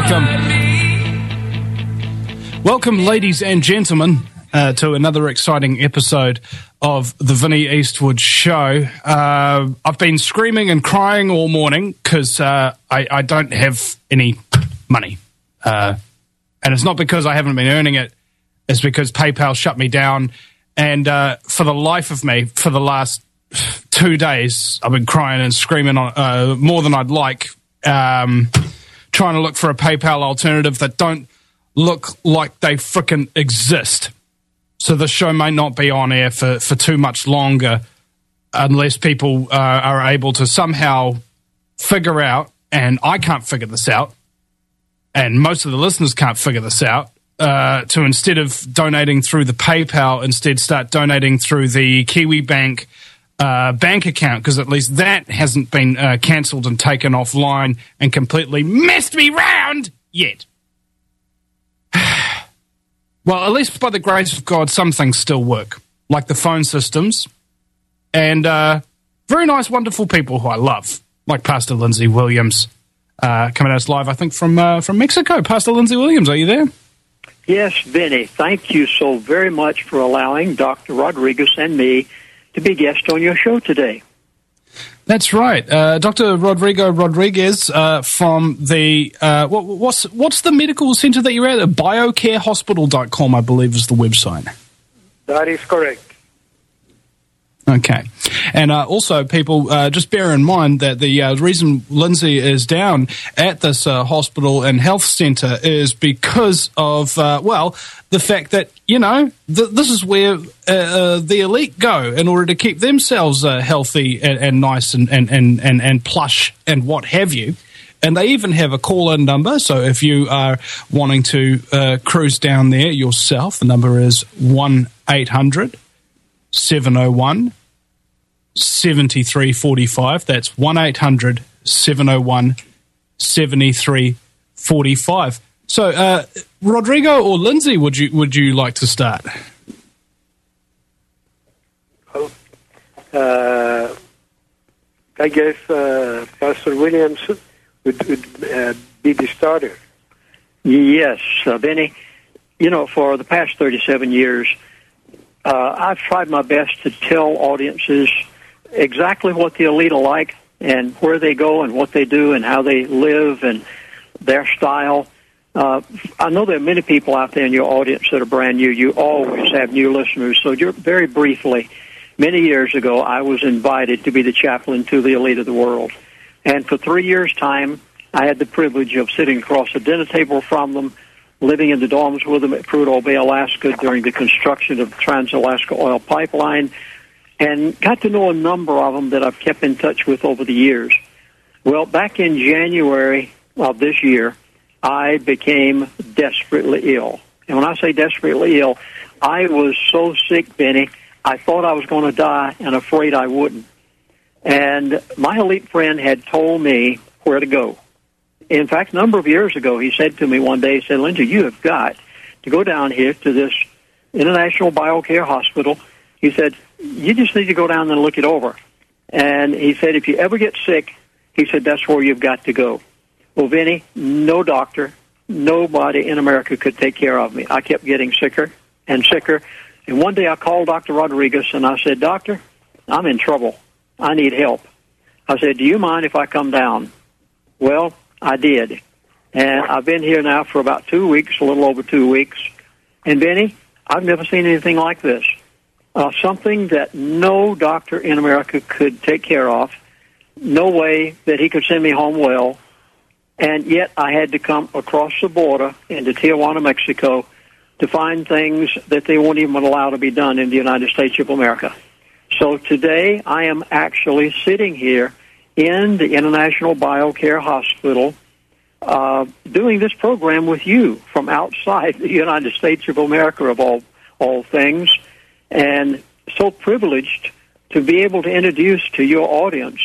Welcome, ladies and gentlemen, to another exciting episode of the Vinnie Eastwood Show. I've been screaming and crying all morning because I don't have any money. And it's not because I haven't been earning it. It's because PayPal shut me down. And for the life of me, for the last 2 days, I've been crying and screaming more than I'd like, trying to look for a PayPal alternative that don't look like they frickin' exist. So the show may not be on air for too much longer unless people are able to somehow figure out, and I can't figure this out, and most of the listeners can't figure this out, to instead of donating through the PayPal, instead start donating through the Kiwi Bank bank account, because at least that hasn't been cancelled and taken offline and completely messed me round yet. Well, at least by the grace of God, some things still work, like the phone systems, and very nice, wonderful people who I love, like Pastor Lindsay Williams, coming at us live, I think, from Mexico. Pastor Lindsay Williams, are you there? Yes, Vinny. Thank you so very much for allowing Dr. Rodriguez and me to be guests on your show today. That's right. Dr. Rodrigo Rodriguez from the, what's the medical center that you're at? Biocarehospital.com, I believe, is the website. That is correct. Okay. And also, people, just bear in mind that the reason Lindsay is down at this hospital and health centre is because of, the fact that, this is where the elite go in order to keep themselves healthy and nice and plush and what have you. And they even have a call-in number, so if you are wanting to cruise down there yourself, the number is 1-800-701-7345. That's 1-800-701-7345. So, Rodrigo or Lindsay, would you like to start? I guess Pastor Williams would be the starter. Yes, Benny. For the past 37 years, I've tried my best to tell audiences exactly what the elite are like and where they go and what they do and how they live and their style. I know there are many people out there in your audience that are brand new. You always have new listeners. So very briefly, many years ago, I was invited to be the chaplain to the elite of the world. And for 3 years' time, I had the privilege of sitting across the dinner table from them, living in the dorms with them at Prudhoe Bay, Alaska, during the construction of the Trans-Alaska Oil Pipeline, and got to know a number of them that I've kept in touch with over the years. Well, back in January of this year, I became desperately ill. And when I say desperately ill, I was so sick, Benny, I thought I was going to die and afraid I wouldn't. And my elite friend had told me where to go. In fact, a number of years ago, he said to me one day, he said, Lindsay, you have got to go down here to this International BioCare Hospital. He said, you just need to go down and look it over. And he said, if you ever get sick, he said, that's where you've got to go. Well, Vinny, no doctor, nobody in America could take care of me. I kept getting sicker and sicker. And one day I called Dr. Rodriguez and I said, Doctor, I'm in trouble. I need help. I said, do you mind if I come down? Well, I did. And I've been here now for about 2 weeks, a little over 2 weeks. And, Benny, I've never seen anything like this. Something that no doctor in America could take care of. No way that he could send me home well. And yet I had to come across the border into Tijuana, Mexico, to find things that they won't even allow to be done in the United States of America. So today I am actually sitting here in the International BioCare Hospital doing this program with you from outside the United States of America, of all things, and so privileged to be able to introduce to your audience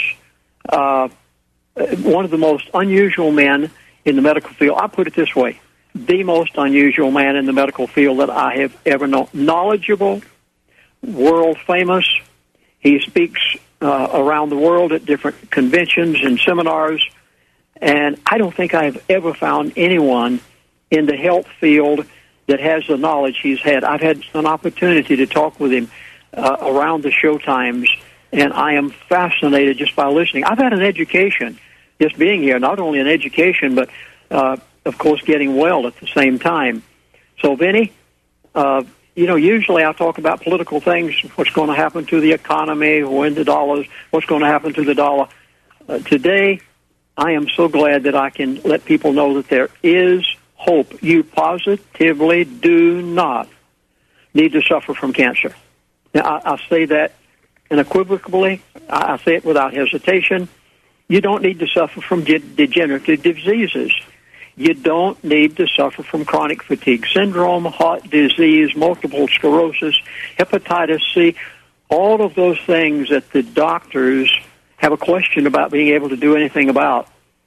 one of the most unusual men in the medical field. I put it this way, the most unusual man in the medical field that I have ever known. Knowledgeable, world famous. He speaks around the world at different conventions and seminars, And I don't think I've ever found anyone in the health field that has the knowledge he's had. I've had an opportunity to talk with him around the show times, and I am fascinated just by listening. I've had an education just being here, not only an education, but, of course, getting well at the same time. So, Vinny, usually I talk about political things, what's going to happen to the economy, when the dollar's, what's going to happen to the dollar. Today, I am so glad that I can let people know that there is hope. You positively do not need to suffer from cancer. Now, I say that unequivocally. I say it without hesitation. You don't need to suffer from degenerative diseases. You don't need to suffer from chronic fatigue syndrome, heart disease, multiple sclerosis, hepatitis C, all of those things that the doctors have a question about being able to do anything about.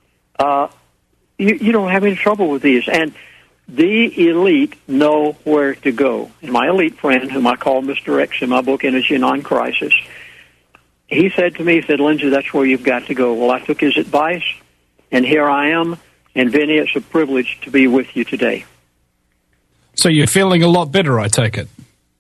You don't have any trouble with these. And the elite know where to go. And my elite friend, whom I call Mr. X in my book, Energy Non-Crisis, he said to me, Lindsay, that's where you've got to go. Well, I took his advice, and here I am. And, Vinny, it's a privilege to be with you today. So you're feeling a lot better, I take it?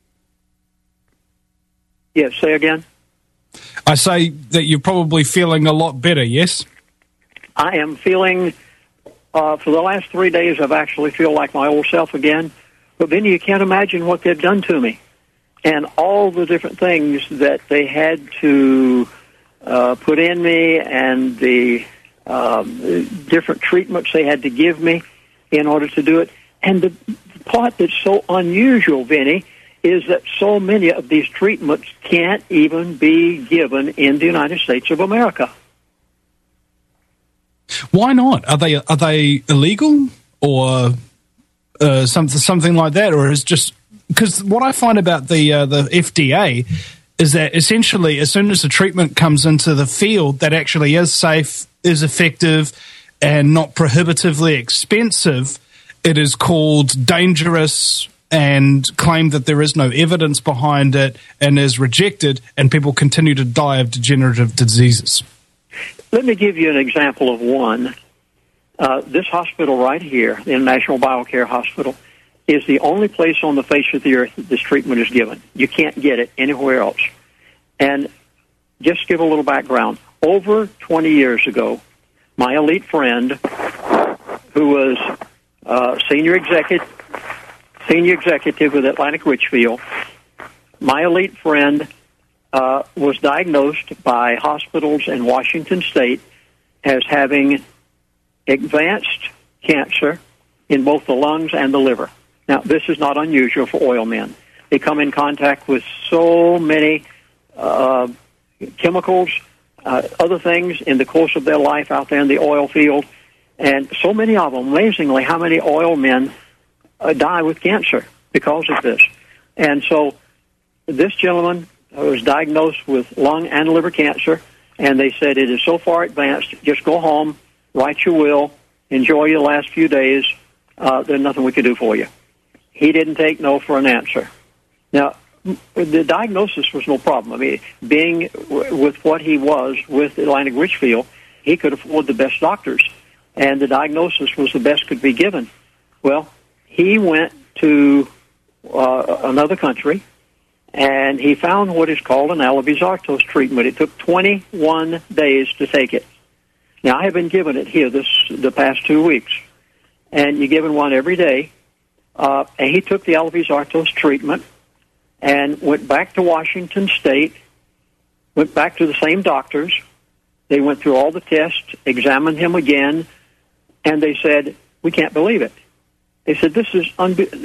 Yes, say again? I say that you're probably feeling a lot better, yes? I am feeling, for the last 3 days, I've actually feel like my old self again. But, Vinny, you can't imagine what they've done to me. And all the different things that they had to put in me and the different treatments they had to give me in order to do it. And the part that's so unusual, Vinny, is that so many of these treatments can't even be given in the United States of America. Why not? Are they illegal or something like that, or is just because what I find about the FDA is that essentially as soon as the treatment comes into the field that actually is safe, is effective, and not prohibitively expensive, it is called dangerous and claimed that there is no evidence behind it and is rejected, and people continue to die of degenerative diseases. Let me give you an example of one. This hospital right here, the International BioCare Hospital, is the only place on the face of the earth that this treatment is given. You can't get it anywhere else. And just give a little background. Over 20 years ago, my elite friend, who was senior executive with Atlantic Richfield, my elite friend was diagnosed by hospitals in Washington State as having advanced cancer in both the lungs and the liver. Now, this is not unusual for oil men. They come in contact with so many chemicals, other things in the course of their life out there in the oil field, and so many of them, amazingly, how many oil men die with cancer because of this. And so this gentleman was diagnosed with lung and liver cancer, and they said it is so far advanced, just go home, write your will, enjoy your last few days, there's nothing we can do for you. He didn't take no for an answer. Now, the diagnosis was no problem. I mean, being with what he was with Atlantic Richfield, he could afford the best doctors, and the diagnosis was the best could be given. Well, he went to another country, and he found what is called an Alloy-Sartos treatment. It took 21 days to take it. Now, I have been given it here the past 2 weeks, and you're given one every day. And he took the Alloy-Sartos treatment and went back to Washington State, went back to the same doctors. They went through all the tests, examined him again, and they said, we can't believe it. They said, this is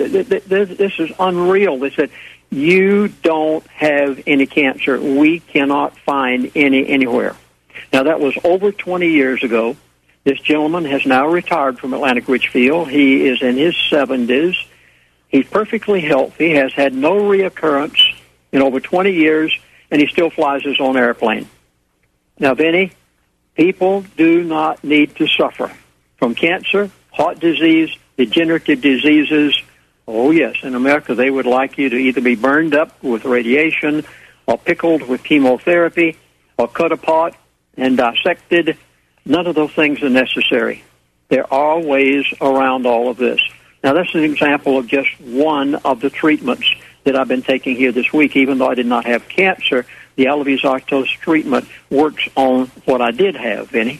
unreal. They said, you don't have any cancer. We cannot find any anywhere. Now, that was over 20 years ago. This gentleman has now retired from Atlantic Richfield. He is in his 70s. He's perfectly healthy, has had no reoccurrence in over 20 years, and he still flies his own airplane. Now, Vinny, people do not need to suffer from cancer, heart disease, degenerative diseases. Oh, yes, in America, they would like you to either be burned up with radiation or pickled with chemotherapy or cut apart and dissected. none of those things are necessary. There are ways around all of this. Now, that's an example of just one of the treatments that I've been taking here this week. Even though I did not have cancer, the Alevie's Octos treatment works on what I did have, Vinny.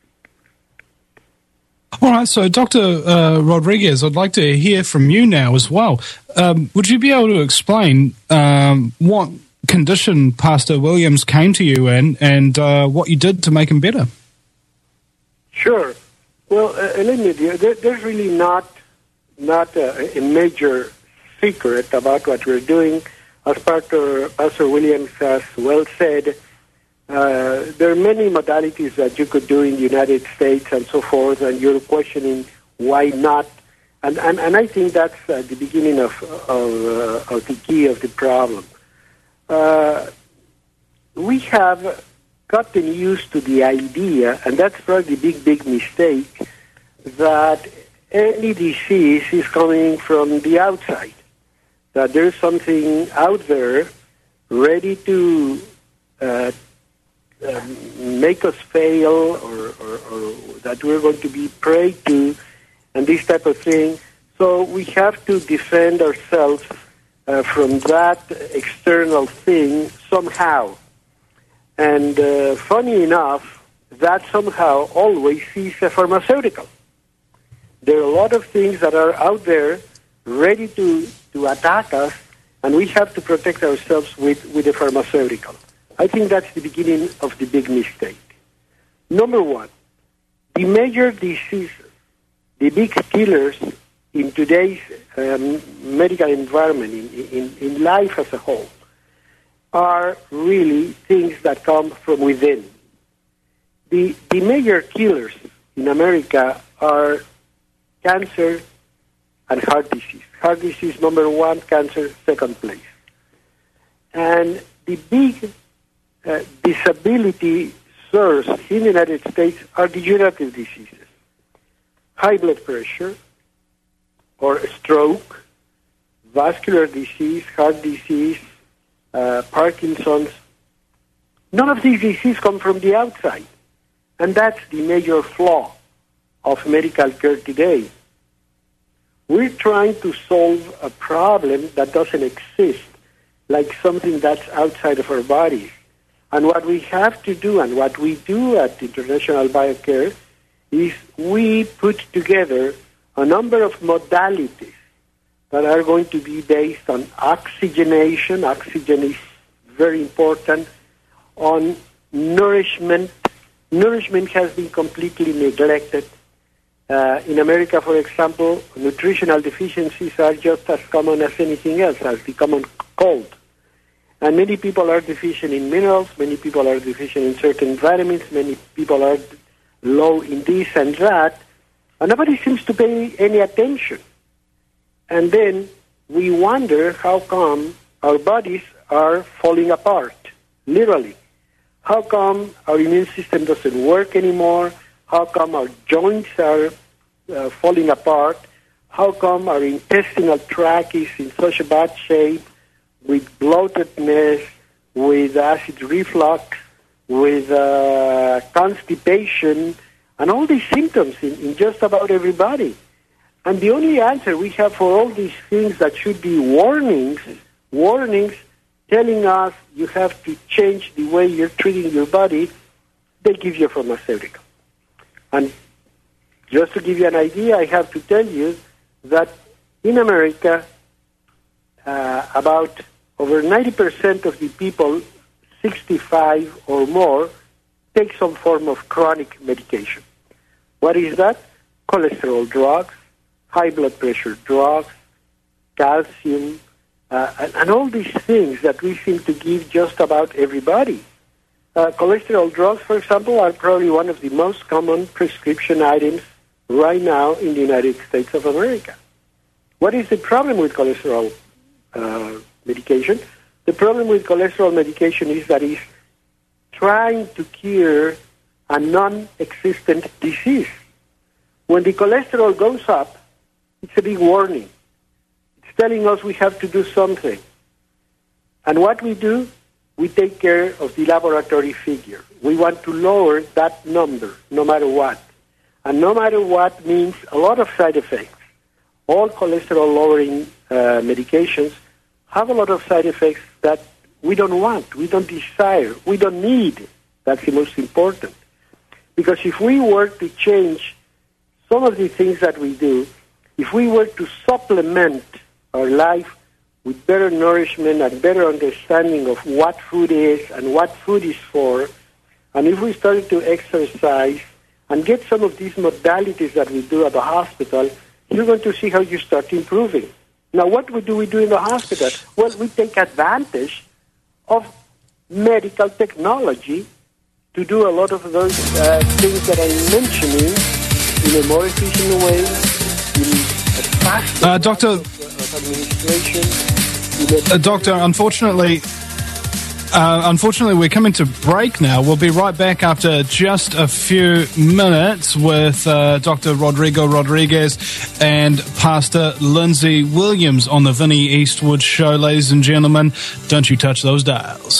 All right, so Dr. Rodriguez, I'd like to hear from you now as well. Would you be able to explain what condition Pastor Williams came to you in and what you did to make him better? Sure. Well, let me tell you, there's really not a major secret about what we're doing. As Pastor Williams has well said, there are many modalities that you could do in the United States and so forth, and you're questioning why not. And I think that's the beginning of the key of the problem. We have gotten used to the idea, and that's probably the big mistake, that any disease is coming from the outside, that there's something out there ready to make us fail or that we're going to be prey to, and this type of thing. So we have to defend ourselves from that external thing somehow. And funny enough, that somehow always is a pharmaceutical. There are a lot of things that are out there ready to attack us, and we have to protect ourselves with a pharmaceutical. I think that's the beginning of the big mistake. Number one, the major diseases, the big killers in today's medical environment, in life as a whole, are really things that come from within. The major killers in America are cancer and heart disease. Heart disease, number one, cancer, second place. And the big disability source in the United States are degenerative diseases. High blood pressure or stroke, vascular disease, heart disease, Parkinson's. None of these diseases come from the outside. And that's the major flaw of medical care today. We're trying to solve a problem that doesn't exist, like something that's outside of our bodies. And what we have to do, and what we do at International BioCare, is we put together a number of modalities that are going to be based on oxygenation. Oxygen is very important. On nourishment. Nourishment has been completely neglected. In America, for example, nutritional deficiencies are just as common as anything else, as the common cold. And many people are deficient in minerals, many people are deficient in certain vitamins, many people are low in this and that, and nobody seems to pay any attention. And then we wonder how come our bodies are falling apart, literally. How come our immune system doesn't work anymore? How come our joints are falling apart? How come our intestinal tract is in such a bad shape, with bloatedness, with acid reflux, with constipation, and all these symptoms in just about everybody? And the only answer we have for all these things that should be warnings telling us you have to change the way you're treating your body, they give you a pharmaceutical. And just to give you an idea, I have to tell you that in America, about over 90% of the people 65 or more take some form of chronic medication. What is that? Cholesterol drugs, high blood pressure drugs, calcium, and all these things that we seem to give just about everybody. Cholesterol drugs, for example, are probably one of the most common prescription items right now in the United States of America. What is the problem with cholesterol medication? The problem with cholesterol medication is that it's trying to cure a non-existent disease. When the cholesterol goes up, it's a big warning. It's telling us we have to do something. And what we do, we take care of the laboratory figure. We want to lower that number, no matter what. And no matter what means a lot of side effects. All cholesterol-lowering medications have a lot of side effects that we don't want, we don't desire, we don't need. That's the most important. Because if we were to change some of the things that we do, if we were to supplement our life with better nourishment and better understanding of what food is and what food is for, and if we started to exercise and get some of these modalities that we do at the hospital, you're going to see how you start improving. Now, what do we do in the hospital? Well, we take advantage of medical technology to do a lot of those things that I'm mentioning in a more efficient way, in a faster Doctor, of administration. Doctor, unfortunately, we're coming to break now. We'll be right back after just a few minutes with Dr. Rodrigo Rodriguez and Pastor Lindsay Williams on the Vinnie Eastwood Show, ladies and gentlemen. Don't you touch those dials.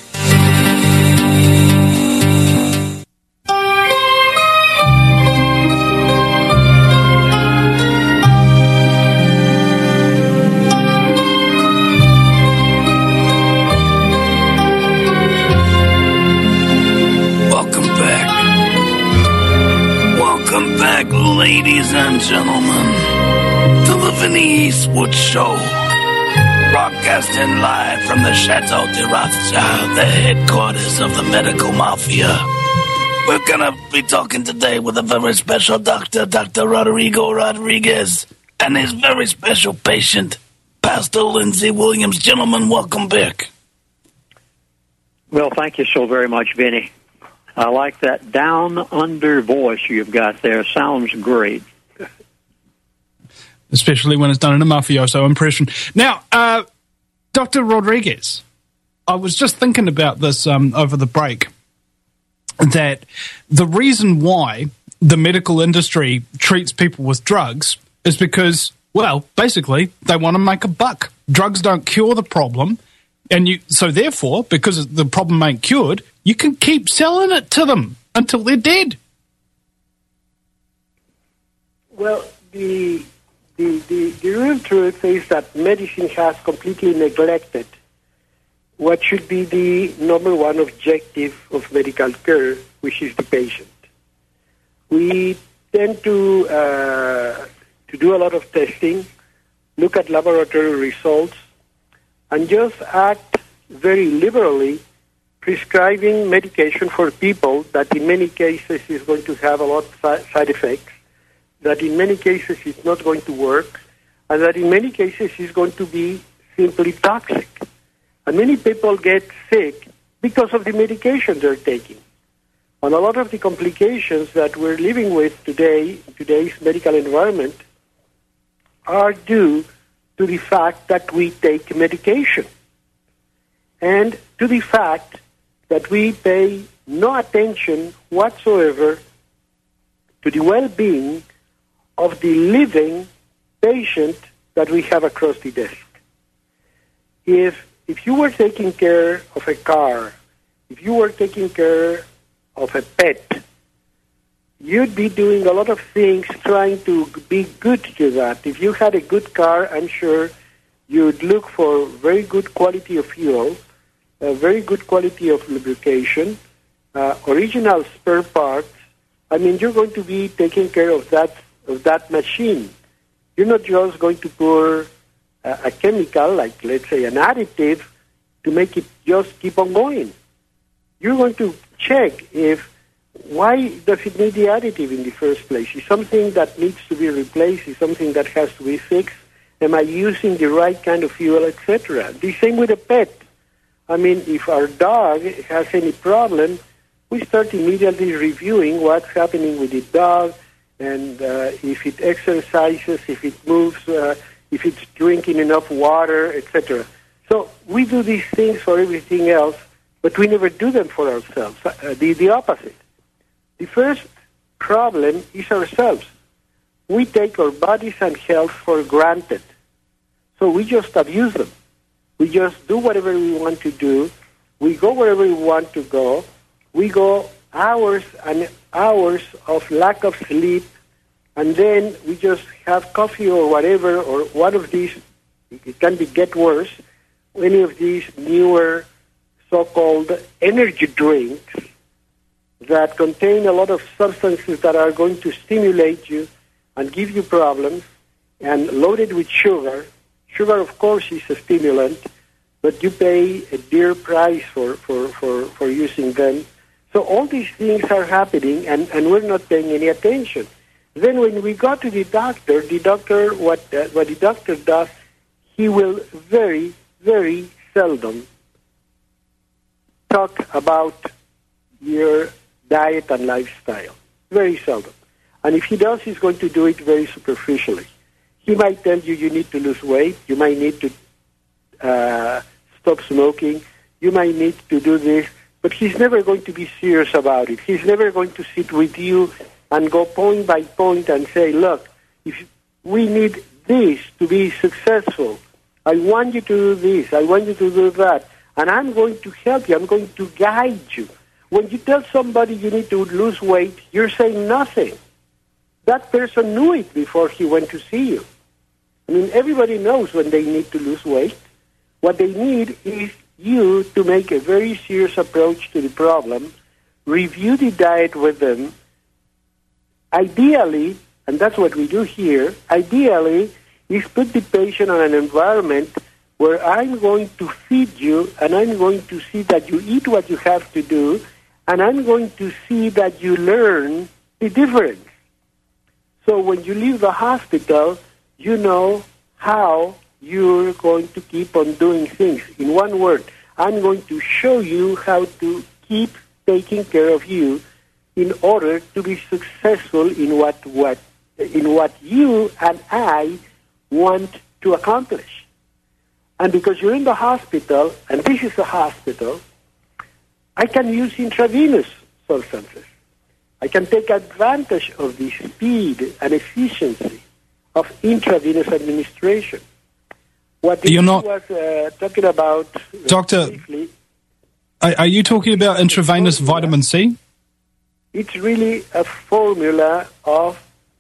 Ladies and gentlemen, to the Vinnie Eastwood Show, broadcasting live from the Chateau de Rothschild, the headquarters of the medical mafia. We're gonna be talking today with a very special doctor, Dr. Rodrigo Rodriguez, and his very special patient, Pastor Lindsay Williams. Gentlemen, welcome back. Well, thank you so very much, Vinny. I like that down-under voice you've got there. Sounds great. Especially when it's done in a mafioso impression. Now, Dr. Rodriguez, I was just thinking about this over the break, that the reason why the medical industry treats people with drugs is because, well, basically, they want to make a buck. Drugs don't cure the problem, and so therefore, because the problem ain't cured, you can keep selling it to them until they're dead. Well, the real truth is that medicine has completely neglected what should be the number one objective of medical care, which is the patient. We tend to do a lot of testing, look at laboratory results, and just act very liberally, prescribing medication for people that in many cases is going to have a lot of side effects, that in many cases is not going to work, and that in many cases is going to be simply toxic. And many people get sick because of the medication they're taking. And a lot of the complications that we're living with today, in today's medical environment, are due to the fact that we take medication and to the fact that we pay no attention whatsoever to the well-being of the living patient that we have across the desk. If you were taking care of a car, if you were taking care of a pet, you'd be doing a lot of things trying to be good to that. If you had a good car, I'm sure you'd look for very good quality of fuel, a very good quality of lubrication, original spare parts. I mean, you're going to be taking care of that machine. You're not just going to pour a chemical, like let's say an additive, to make it just keep on going. You're going to check why does it need the additive in the first place? Is something that needs to be replaced? Is something that has to be fixed? Am I using the right kind of fuel, etc.? The same with a pet. I mean, if our dog has any problem, we start immediately reviewing what's happening with the dog, and if it exercises, if it moves, if it's drinking enough water, etc. So we do these things for everything else, but we never do them for ourselves. The opposite. The first problem is ourselves. We take our bodies and health for granted. So we just abuse them. We just do whatever we want to do We go wherever we want to go. We go hours and hours of lack of sleep, and then we just have coffee or whatever, or one of these, it can get worse, any of these newer so-called energy drinks that contain a lot of substances that are going to stimulate you and give you problems, and loaded with sugar. Sugar, of course, is a stimulant, but you pay a dear price for using them. So all these things are happening, and we're not paying any attention. Then when we go to the doctor, what the doctor does, he will very, very seldom talk about your diet and lifestyle. Very seldom. And if he does, he's going to do it very superficially. He might tell you need to lose weight, you might need to stop smoking, you might need to do this, but he's never going to be serious about it. He's never going to sit with you and go point by point and say, look, if we need this to be successful, I want you to do this, I want you to do that, and I'm going to help you, I'm going to guide you. When you tell somebody you need to lose weight, you're saying nothing. That person knew it before he went to see you. I mean, everybody knows when they need to lose weight. What they need is you to make a very serious approach to the problem, review the diet with them. Ideally, and that's what we do here, ideally is put the patient on an environment where I'm going to feed you and I'm going to see that you eat what you have to do, and I'm going to see that you learn the difference. So when you leave the hospital, you know how you're going to keep on doing things. In one word, I'm going to show you how to keep taking care of you in order to be successful in what you and I want to accomplish. And because you're in the hospital, and this is a hospital, I can use intravenous substances. I can take advantage of the speed and efficiency of intravenous administration. What You're not was talking about, Doctor, briefly, are you talking about intravenous vitamin C? it's really a formula of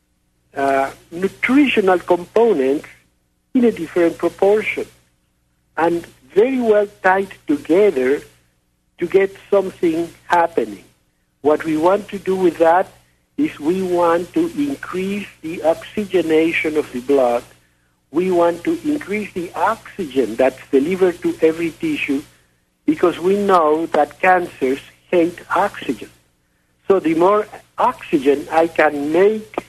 nutritional components in a different proportion and very well tied together to get something happening. What we want to do with that is we want to increase the oxygenation of the blood. We want to increase the oxygen that's delivered to every tissue, because we know that cancers hate oxygen. So the more oxygen I can make,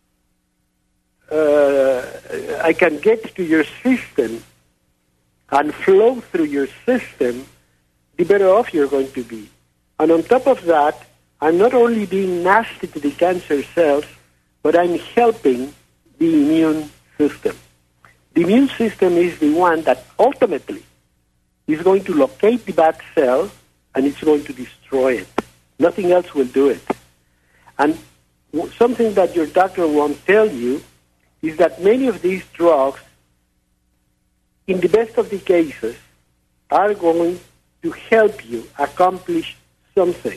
I can get to your system and flow through your system, the better off you're going to be. And on top of that, I'm not only being nasty to the cancer cells, but I'm helping the immune system. The immune system is the one that ultimately is going to locate the bad cell and it's going to destroy it. Nothing else will do it. And something that your doctor won't tell you is that many of these drugs, in the best of the cases, are going to help you accomplish something.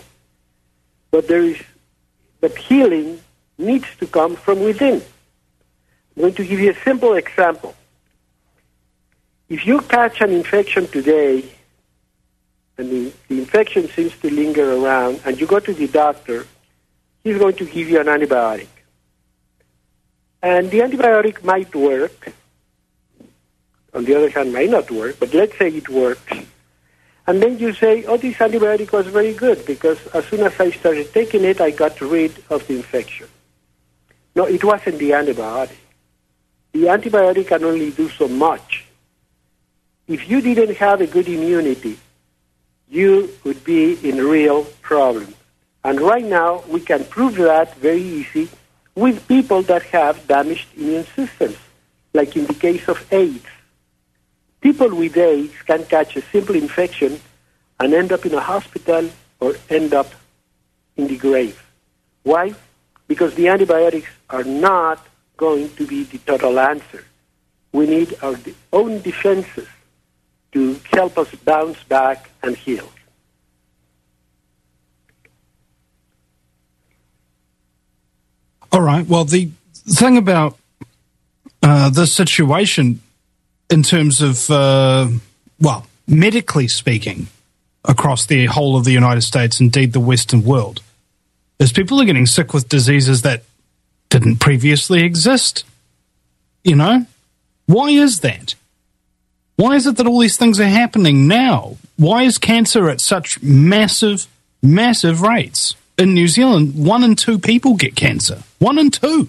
But healing needs to come from within. I'm going to give you a simple example. If you catch an infection today, and the infection seems to linger around, and you go to the doctor, he's going to give you an antibiotic. And the antibiotic might work. On the other hand, might not work, but let's say it works. And then you say, oh, this antibiotic was very good because as soon as I started taking it, I got rid of the infection. No, it wasn't the antibiotic. The antibiotic can only do so much. If you didn't have a good immunity, you would be in real problems. And right now, we can prove that very easy with people that have damaged immune systems, like in the case of AIDS. People with AIDS can catch a simple infection and end up in a hospital or end up in the grave. Why? Because the antibiotics are not going to be the total answer. We need our own defenses to help us bounce back and heal. All right. Well, the thing about this situation in terms of, medically speaking, across the whole of the United States, indeed the Western world, is people are getting sick with diseases that didn't previously exist. You know? Why is that? Why is it that all these things are happening now? Why is cancer at such massive, massive rates? In New Zealand, 1 in 2 people get cancer. 1 in 2.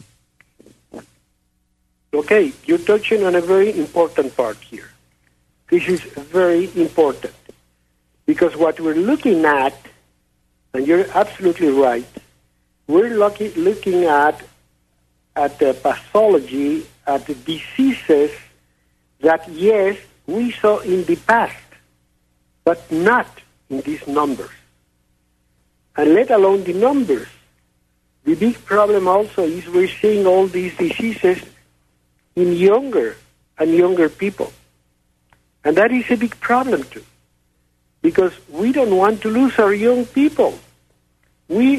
Okay, you're touching on a very important part here. This is very important. Because what we're looking at, and you're absolutely right, we're looking at the pathology, at the diseases that, yes, we saw in the past, but not in these numbers. And let alone the numbers. The big problem also is we're seeing all these diseases in younger and younger people. And that is a big problem too. Because we don't want to lose our young people. We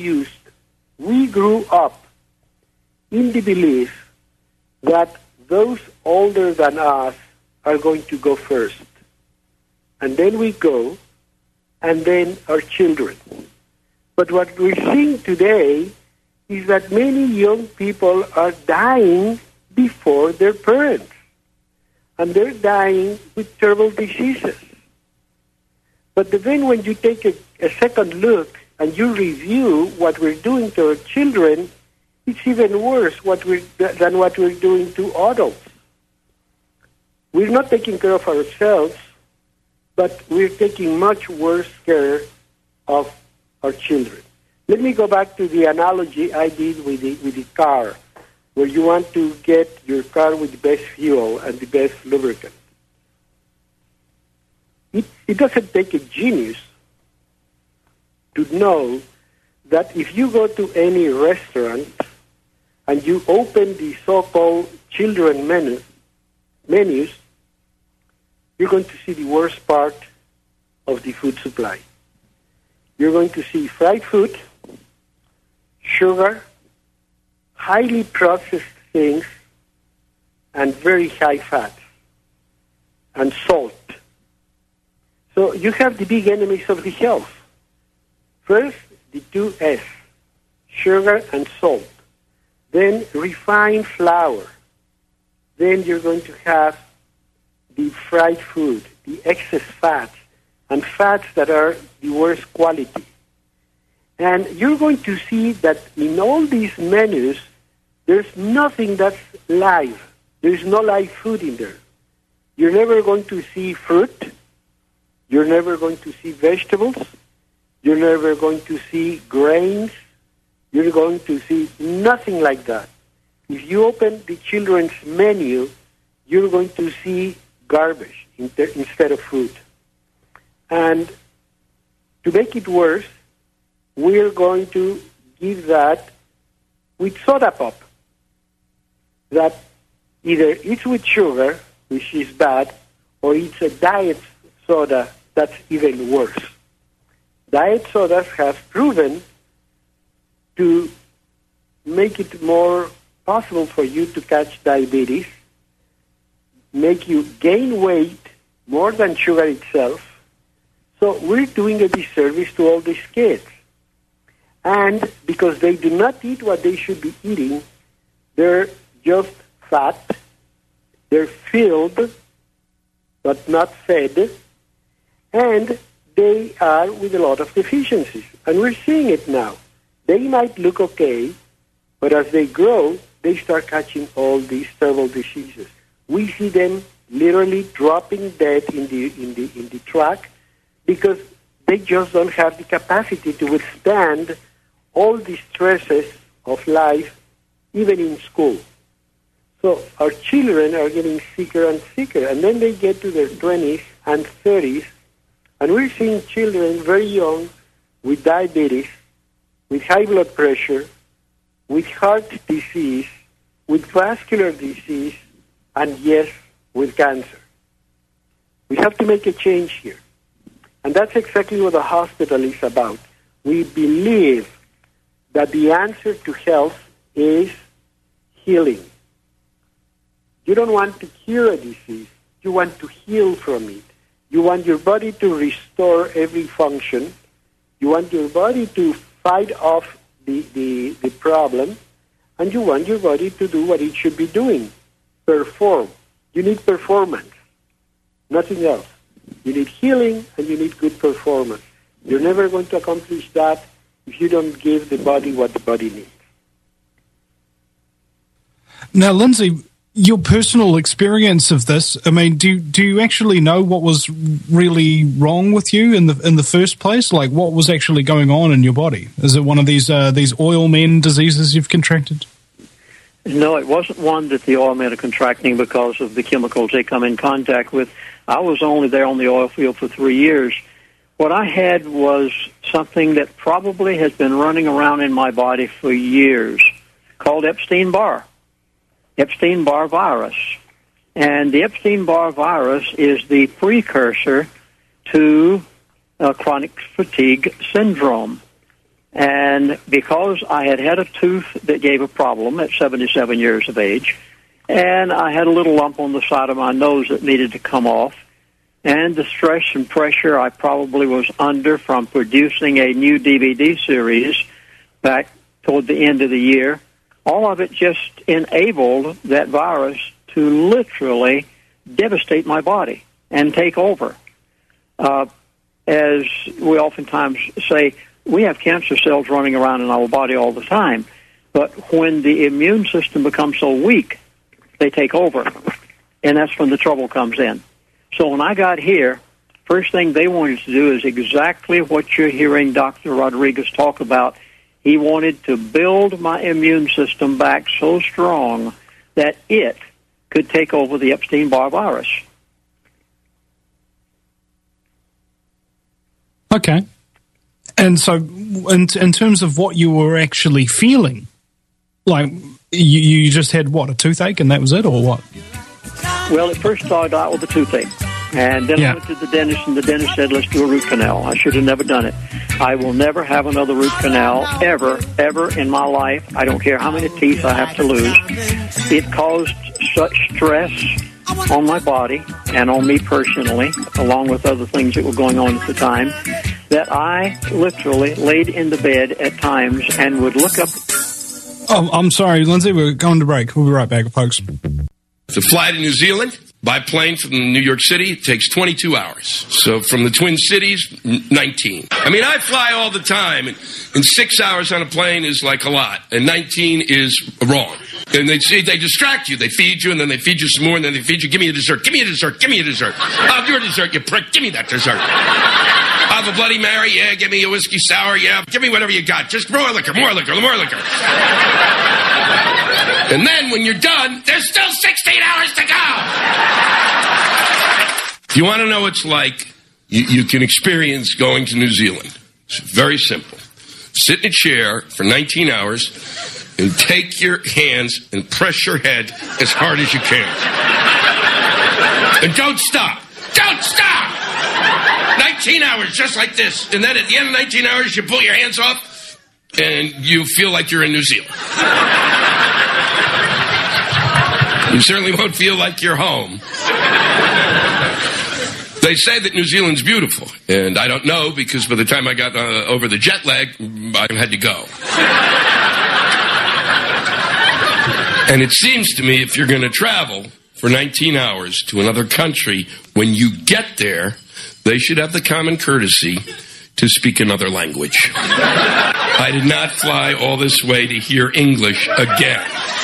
grew up in the belief that those older than us are going to go first. And then we go, and then our children. But what we're seeing today is that many young people are dying before their parents. And they're dying with terrible diseases. But then when you take a second look and you review what we're doing to our children, it's even worse than what we're doing to adults. We're not taking care of ourselves, but we're taking much worse care of our children. Let me go back to the analogy I did with the car, where you want to get your car with the best fuel and the best lubricant. It doesn't take a genius to know that if you go to any restaurant and you open the so-called children menus, you're going to see the worst part of the food supply. You're going to see fried food, sugar, highly processed things, and very high fats, and salt. So you have the big enemies of the health. First, the 2 S, sugar and salt. Then refined flour. Then you're going to have the fried food, the excess fats, and fats that are the worst quality. And you're going to see that in all these menus, there's nothing that's live. There's no live food in there. You're never going to see fruit. You're never going to see vegetables. You're never going to see grains. You're going to see nothing like that. If you open the children's menu, you're going to see garbage instead of food. And to make it worse, we're going to give that with soda pop. That either it's with sugar, which is bad, or it's a diet soda that's even worse. Diet sodas have proven to make it more possible for you to catch diabetes, make you gain weight more than sugar itself. So we're doing a disservice to all these kids. And because they do not eat what they should be eating, they're just fat, they're filled, but not fed, and they are with a lot of deficiencies. And we're seeing it now. They might look okay, but as they grow, they start catching all these terrible diseases. We see them literally dropping dead in the track because they just don't have the capacity to withstand all the stresses of life, even in school. So our children are getting sicker and sicker, and then they get to their 20s and 30s, and we're seeing children very young with diabetes, with high blood pressure, with heart disease, with vascular disease, and yes, with cancer. We have to make a change here. And that's exactly what the hospital is about. We believe that the answer to health is healing. You don't want to cure a disease. You want to heal from it. You want your body to restore every function. You want your body to fight off the problem. And you want your body to do what it should be doing, perform. You need performance, nothing else. You need healing and you need good performance. You're never going to accomplish that if you don't give the body what the body needs. Now, Lindsay, your personal experience of this, I mean, do you actually know what was really wrong with you in the first place? Like, what was actually going on in your body? Is it one of these oil men diseases you've contracted? No, it wasn't one that the oil men are contracting because of the chemicals they come in contact with. I was only there on the oil field for 3 years. What I had was something that probably has been running around in my body for years, called Epstein-Barr virus. And the Epstein-Barr virus is the precursor to chronic fatigue syndrome. And because I had a tooth that gave a problem at 77 years of age, and I had a little lump on the side of my nose that needed to come off, and the stress and pressure I probably was under from producing a new DVD series back toward the end of the year, all of it just enabled that virus to literally devastate my body and take over. As we oftentimes say, we have cancer cells running around in our body all the time, but when the immune system becomes so weak, they take over, and that's when the trouble comes in. So when I got here, first thing they wanted to do is exactly what you're hearing Dr. Rodriguez talk about. He wanted to build my immune system back so strong that it could take over the Epstein-Barr virus. Okay. And so in terms of what you were actually feeling, like you just had, what, a toothache and that was it, or what? Well, it first started out with a toothache. And then I went to the dentist, and the dentist said, let's do a root canal. I should have never done it. I will never have another root canal, ever in my life. I don't care how many teeth I have to lose. It caused such stress on my body and on me personally, along with other things that were going on at the time, that I literally laid in the bed at times and would look up. Oh, I'm sorry, Lindsay, we're going to break. We'll be right back, folks. To fly to New Zealand by plane from New York City, it takes 22 hours. So from the Twin Cities, 19. I mean, I fly all the time, and 6 hours on a plane is like a lot, and 19 is wrong. And they distract you. They feed you, and then they feed you some more, and then they feed you, give me a dessert, give me a dessert, give me a dessert. Oh, your dessert, you prick, give me that dessert. I'll have a Bloody Mary, yeah, give me a whiskey sour, yeah, give me whatever you got. Just more liquor, more liquor, more liquor. And then when you're done, there's still 16 hours to go. If you want to know what it's like, you can experience going to New Zealand. It's very simple. Sit in a chair for 19 hours and take your hands and press your head as hard as you can. And don't stop. Don't stop! 19 hours, just like this. And then at the end of 19 hours, you pull your hands off, and you feel like you're in New Zealand. You certainly won't feel like you're home. They say that New Zealand's beautiful, and I don't know, because by the time I got over the jet lag, I had to go. And it seems to me if you're going to travel for 19 hours to another country, when you get there, they should have the common courtesy to speak another language. I did not fly all this way to hear English again.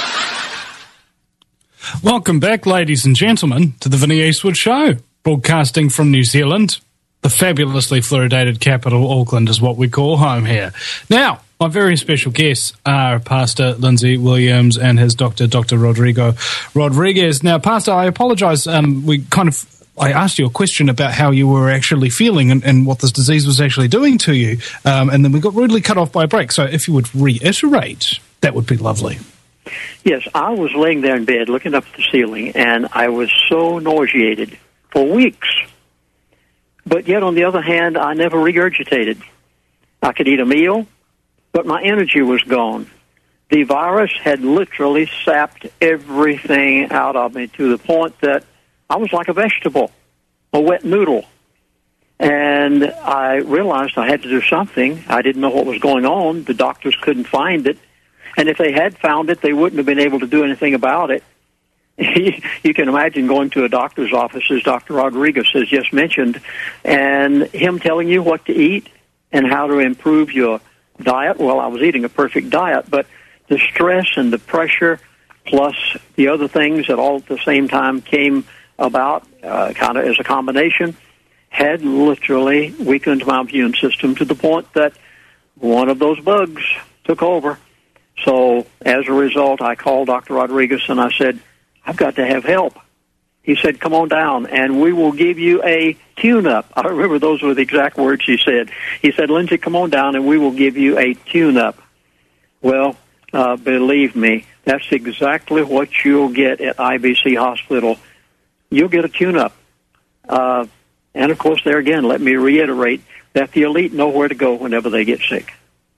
Welcome back, ladies and gentlemen, to the Vinnie Eastwood Show. Broadcasting from New Zealand, the fabulously fluoridated capital, Auckland, is what we call home here. Now, my very special guests are Pastor Lindsay Williams and his doctor, Dr. Rodrigo Rodriguez. Now, Pastor, I apologize. I asked you a question about how you were actually feeling and what this disease was actually doing to you, and then we got rudely cut off by a break. So if you would reiterate, that would be lovely. Yes, I was laying there in bed looking up at the ceiling, and I was so nauseated for weeks. But yet, on the other hand, I never regurgitated. I could eat a meal, but my energy was gone. The virus had literally sapped everything out of me to the point that I was like a vegetable, a wet noodle. And I realized I had to do something. I didn't know what was going on. The doctors couldn't find it. And if they had found it, they wouldn't have been able to do anything about it. You can imagine going to a doctor's office, as Dr. Rodriguez has just mentioned, and him telling you what to eat and how to improve your diet. Well, I was eating a perfect diet, but the stress and the pressure, plus the other things that all at the same time came about, kind of as a combination, had literally weakened my immune system to the point that one of those bugs took over. So as a result, I called Dr. Rodriguez and I said, I've got to have help. He said, come on down and we will give you a tune-up. I remember those were the exact words he said. He said, Lindsay, come on down and we will give you a tune-up. Well, believe me, that's exactly what you'll get at IBC Hospital. You'll get a tune-up. And, of course, there again, let me reiterate that the elite know where to go whenever they get sick.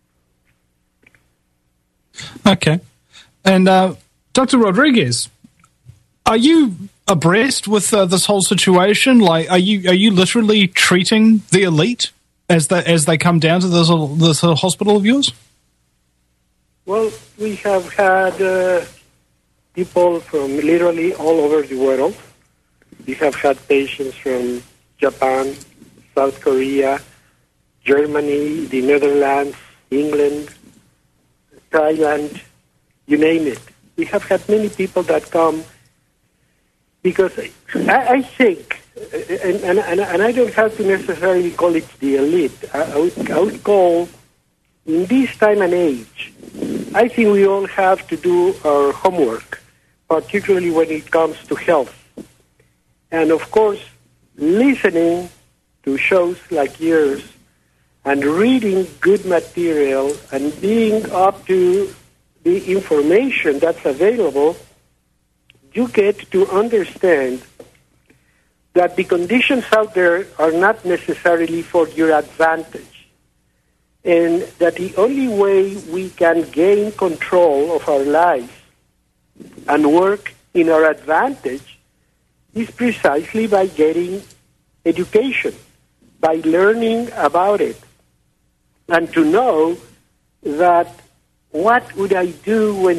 Okay. And Dr. Rodriguez, are you abreast with this whole situation? Like, are you literally treating the elite as they come down to this hospital of yours? Well, we have had people from literally all over the world. We have had patients from Japan, South Korea, Germany, the Netherlands, England, Thailand, you name it. We have had many people that come because I think, and I don't have to necessarily call it the elite, I would call, in this time and age, I think we all have to do our homework, particularly when it comes to health. And of course, listening to shows like yours and reading good material and being up to the information that's available, you get to understand that the conditions out there are not necessarily for your advantage, and that the only way we can gain control of our lives and work in our advantage is precisely by getting education, by learning about it, and to know that what would I do when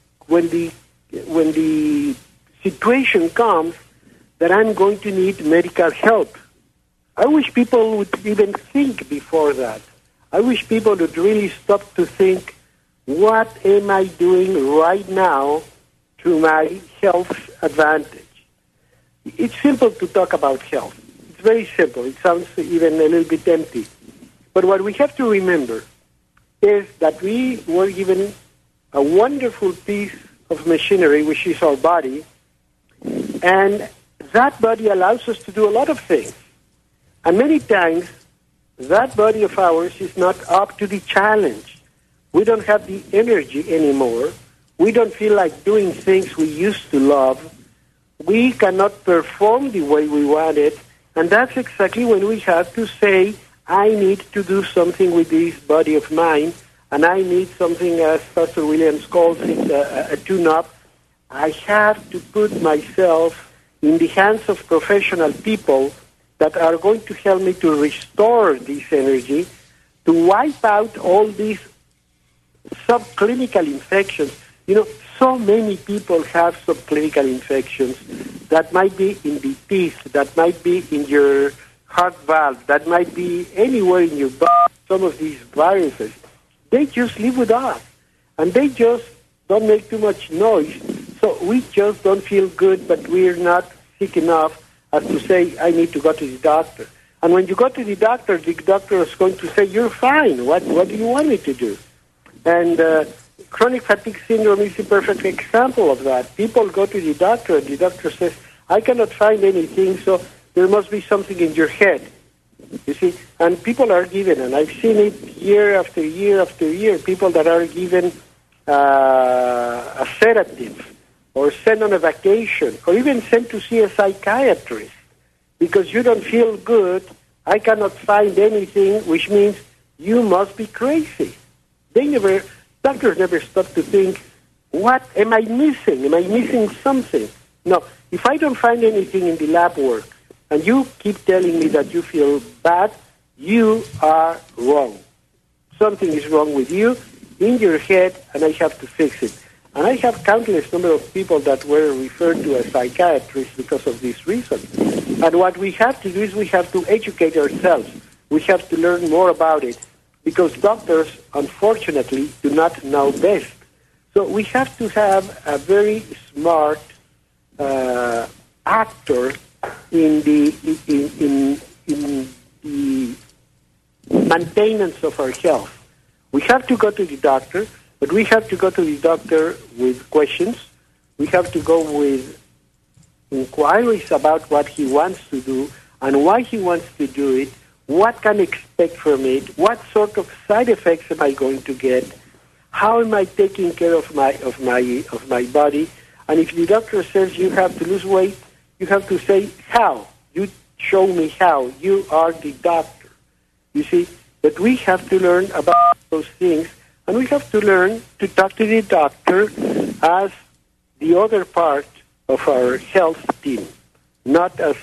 the situation comes that I'm going to need medical help. I wish people would even think before that. I wish people would really stop to think, what am I doing right now to my health advantage? It's simple to talk about health. It's very simple. It sounds even a little bit empty. But what we have to remember is that we were given a wonderful piece of machinery, which is our body, and that body allows us to do a lot of things. And many times, that body of ours is not up to the challenge. We don't have the energy anymore. We don't feel like doing things we used to love. We cannot perform the way we want it. And that's exactly when we have to say, I need to do something with this body of mine, and I need something, as Pastor Williams calls it, a tune-up. I have to put myself in the hands of professional people that are going to help me to restore this energy, to wipe out all these subclinical infections. You know, so many people have subclinical infections that might be in the teeth, that might be in your heart valve, that might be anywhere in your body. Some of these viruses, they just live with us, and they just don't make too much noise. So we just don't feel good, but we're not sick enough as to say, I need to go to the doctor. And when you go to the doctor is going to say, you're fine. What do you want me to do? And chronic fatigue syndrome is a perfect example of that. People go to the doctor, and the doctor says, I cannot find anything, so there must be something in your head. You see, and people are given, and I've seen it year after year after year, people that are given a sedative, or sent on a vacation, or even sent to see a psychiatrist, because you don't feel good, I cannot find anything, which means you must be crazy. They never doctors never stop to think, what am I missing? Am I missing something? No, if I don't find anything in the lab work, and you keep telling me that you feel bad, you are wrong. Something is wrong with you, in your head, and I have to fix it. And I have countless number of people that were referred to as psychiatrists because of this reason. And what we have to do is we have to educate ourselves. We have to learn more about it, because doctors, unfortunately, do not know best. So we have to have a very smart actor in the maintenance of our health. We have to go to the doctor, but we have to go to the doctor with questions. We have to go with inquiries about what he wants to do and why he wants to do it, what can I expect from it, what sort of side effects am I going to get, how am I taking care of my body. And if the doctor says you have to lose weight, you have to say, how? You show me how. You are the doctor. You see? But we have to learn about those things, and we have to learn to talk to the doctor as the other part of our health team, not as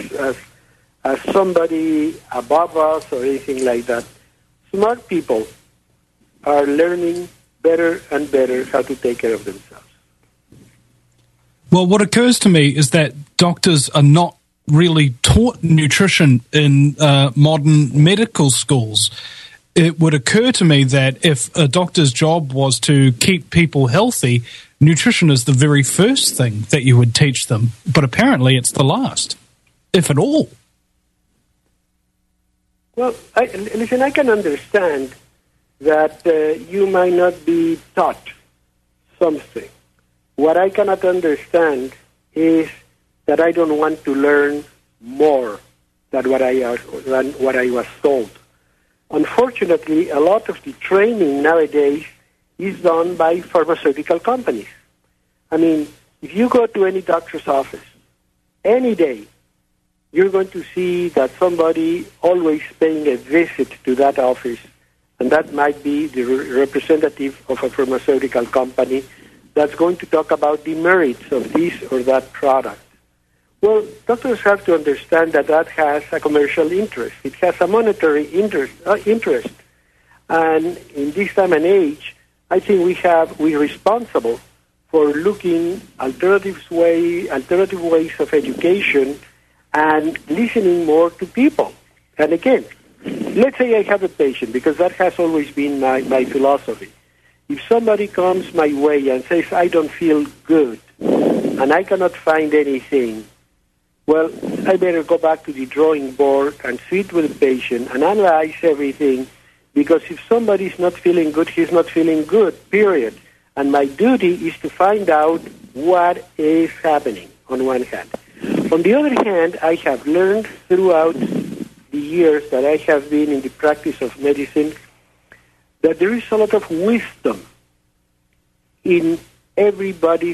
somebody above us or anything like that. Smart people are learning better and better how to take care of themselves. Well, what occurs to me is that doctors are not really taught nutrition in modern medical schools. It would occur to me that if a doctor's job was to keep people healthy, nutrition is the very first thing that you would teach them. But apparently it's the last, if at all. Well, listen, I can understand that you might not be taught something. What I cannot understand is that I don't want to learn more than what I was told. Unfortunately, a lot of the training nowadays is done by pharmaceutical companies. I mean, if you go to any doctor's office, any day, you're going to see that somebody always paying a visit to that office, and that might be the representative of a pharmaceutical company that's going to talk about the merits of this or that product. Well, doctors have to understand that that has a commercial interest. It has a monetary interest. And in this time and age, I think we're responsible for looking alternative ways of education and listening more to people. And again, let's say I have a patient, because that has always been my philosophy. If somebody comes my way and says, I don't feel good, and I cannot find anything, well, I better go back to the drawing board and sit with the patient and analyze everything, because if somebody's not feeling good, he's not feeling good, period. And my duty is to find out what is happening, on one hand. On the other hand, I have learned throughout the years that I have been in the practice of medicine that there is a lot of wisdom in everybody's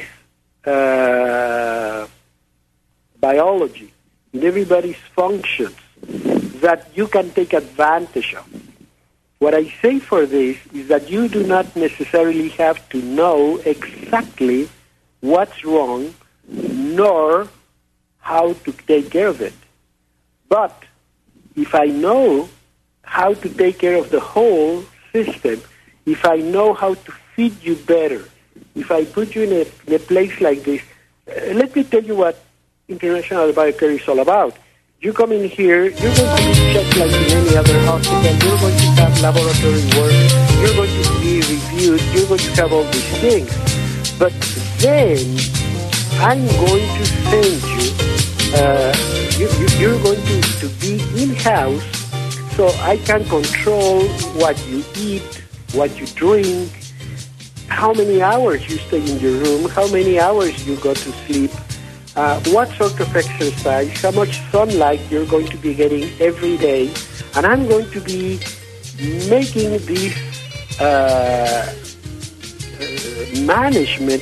biology, in everybody's functions, that you can take advantage of. What I say for this is that you do not necessarily have to know exactly what's wrong, nor how to take care of it. But if I know how to take care of the whole system, if I know how to feed you better, if I put you in a place like this, let me tell you what International Biocare is all about. You come in here, you're going to be checked like in any other hospital, you're going to have laboratory work, you're going to be reviewed, you're going to have all these things. But then I'm going to send you, you're going to be in-house, so I can control what you eat, what you drink, how many hours you stay in your room, how many hours you go to sleep, what sort of exercise, how much sunlight you're going to be getting every day. And I'm going to be making this management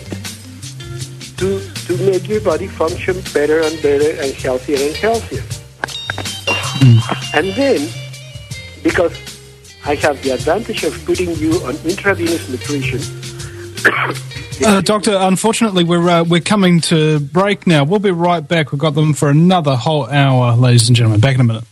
to make your body function better and better and healthier and healthier. And then, because I have the advantage of putting you on intravenous nutrition. Doctor, unfortunately, we're coming to break now. We'll be right back. We've got them for another whole hour, ladies and gentlemen. Back in a minute.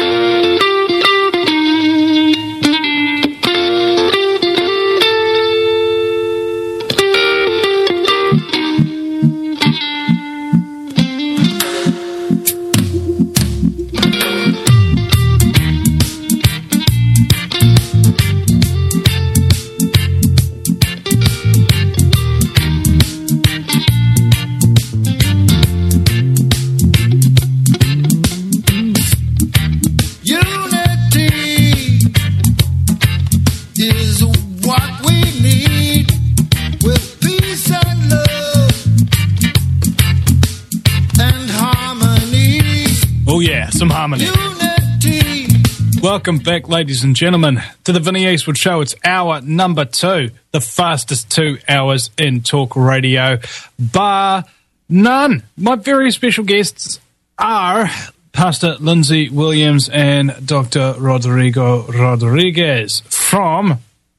Some harmony. Welcome back, ladies and gentlemen, to the Vinnie Eastwood Show. It's hour number 2, the fastest 2 hours in talk radio, bar none. My very special guests are Pastor Lindsay Williams and Dr. Rodrigo Rodriguez from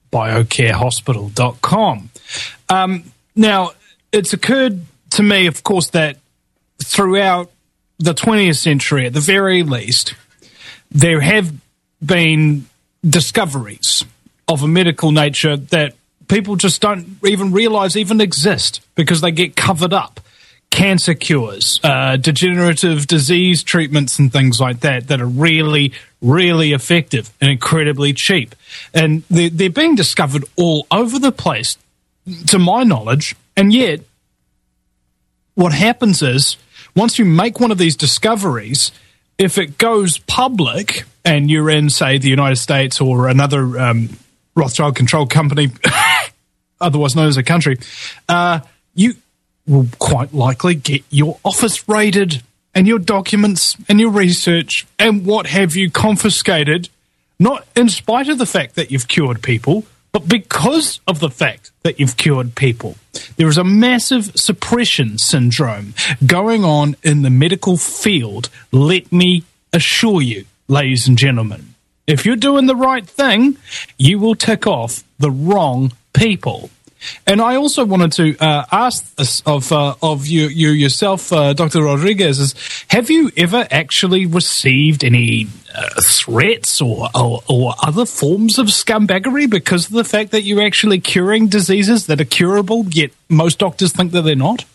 biocarehospital.com. Now, it's occurred to me, of course, that throughout the 20th century, at the very least, there have been discoveries of a medical nature that people just don't even realize even exist because they get covered up. Cancer cures, degenerative disease treatments and things like that are really, really effective and incredibly cheap. And they're being discovered all over the place, to my knowledge, and yet what happens is, once you make one of these discoveries, if it goes public and you're in, say, the United States or another Rothschild-controlled company, otherwise known as a country, you will quite likely get your office raided and your documents and your research and what have you confiscated, not in spite of the fact that you've cured people, but because of the fact that you've cured people. There is a massive suppression syndrome going on in the medical field, let me assure you, ladies and gentlemen. If you're doing the right thing, you will tick off the wrong people. And I also wanted to ask this of you yourself, Dr. Rodriguez, is have you ever actually received any threats or other forms of scumbaggery because of the fact that you're actually curing diseases that are curable, yet most doctors think that they're not?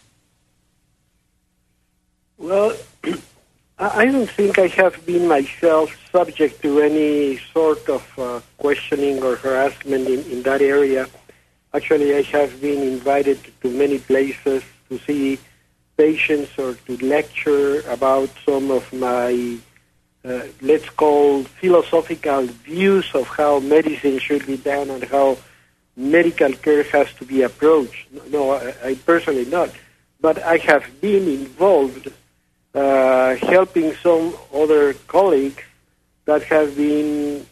Well, I don't think I have been myself subject to any sort of questioning or harassment in that area. Actually, I have been invited to many places to see patients or to lecture about some of my, let's call, philosophical views of how medicine should be done and how medical care has to be approached. No, I personally not. But I have been involved helping some other colleagues that have been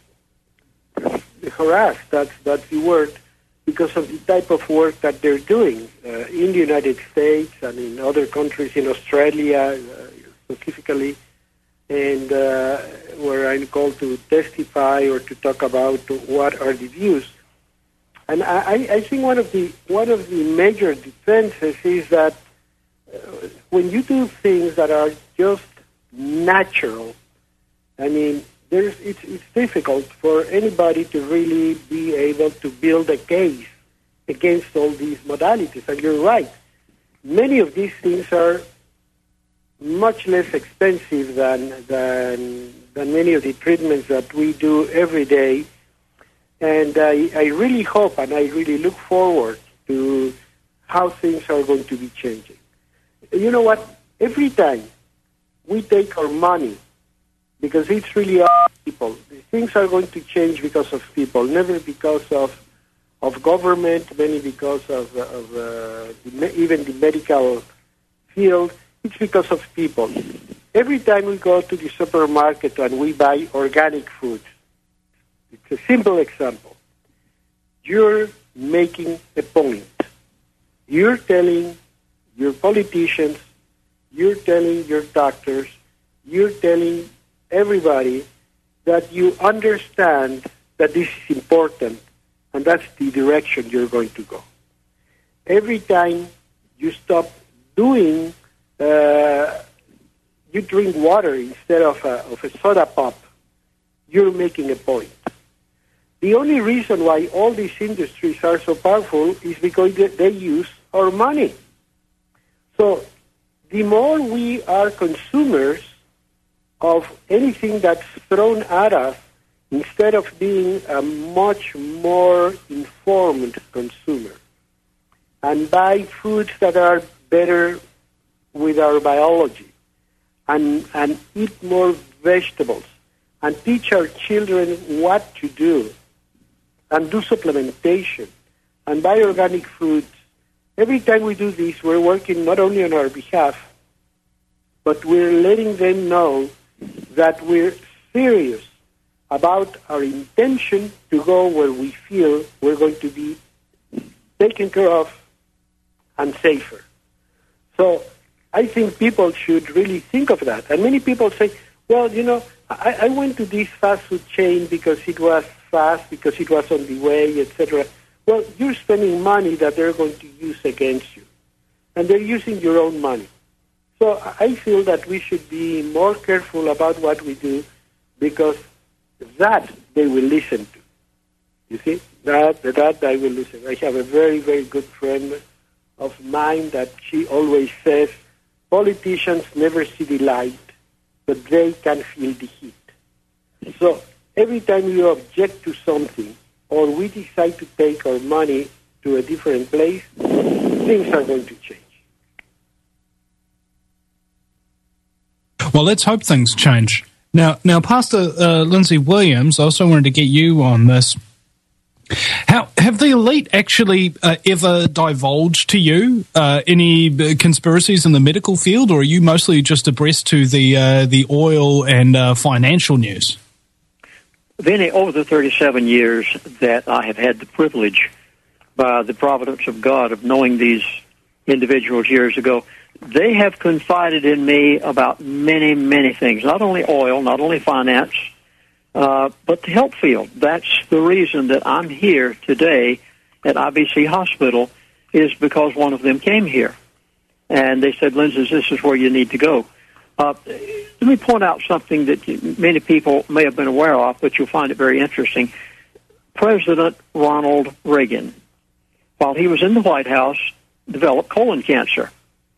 harassed, that's the word, because of the type of work that they're doing in the United States and in other countries, in Australia specifically, and where I'm called to testify or to talk about what are the views. And I think one of the major defenses is that when you do things that are just natural, I mean, it's difficult for anybody to really be able to build a case against all these modalities. And you're right. Many of these things are much less expensive than many of the treatments that we do every day. And I really hope and I really look forward to how things are going to be changing. You know what? Every time we take our money, because it's really our people, things are going to change because of people, never because of government, many because of even the medical field. It's because of people. Every time we go to the supermarket and we buy organic food, it's a simple example. You're making a point. You're telling your politicians, you're telling your doctors, you're telling everybody that you understand that this is important, and that's the direction you're going to go. Every time you stop doing, you drink water instead of a soda pop, you're making a point. The only reason why all these industries are so powerful is because they use our money. So the more we are consumers of anything that's thrown at us, instead of being a much more informed consumer, and buy foods that are better with our biology, and eat more vegetables, and teach our children what to do, and do supplementation, and buy organic foods. Every time we do this, we're working not only on our behalf, but we're letting them know that we're serious about our intention to go where we feel we're going to be taken care of and safer. So I think people should really think of that. And many people say, well, you know, I went to this fast food chain because it was fast, because it was on the way, etc. Well, you're spending money that they're going to use against you. And they're using your own money. So I feel that we should be more careful about what we do, because that they will listen to. You see? That I will listen. I have a very, very good friend of mine that she always says, politicians never see the light, but they can feel the heat. So every time you object to something, or we decide to take our money to a different place, things are going to change. Well, let's hope things change. Now, Pastor Lindsay Williams, I also wanted to get you on this. How have the elite actually ever divulged to you any conspiracies in the medical field, or are you mostly just abreast to the oil and financial news? Vinny, over the 37 years that I have had the privilege, by the providence of God, of knowing these individuals years ago, they have confided in me about many, many things, not only oil, not only finance, but the health field. That's the reason that I'm here today at IBC Hospital, is because one of them came here. And they said, Lindsay, this is where you need to go. Let me point out something that many people may have been aware of, but you'll find it very interesting. President Ronald Reagan, while he was in the White House, developed colon cancer.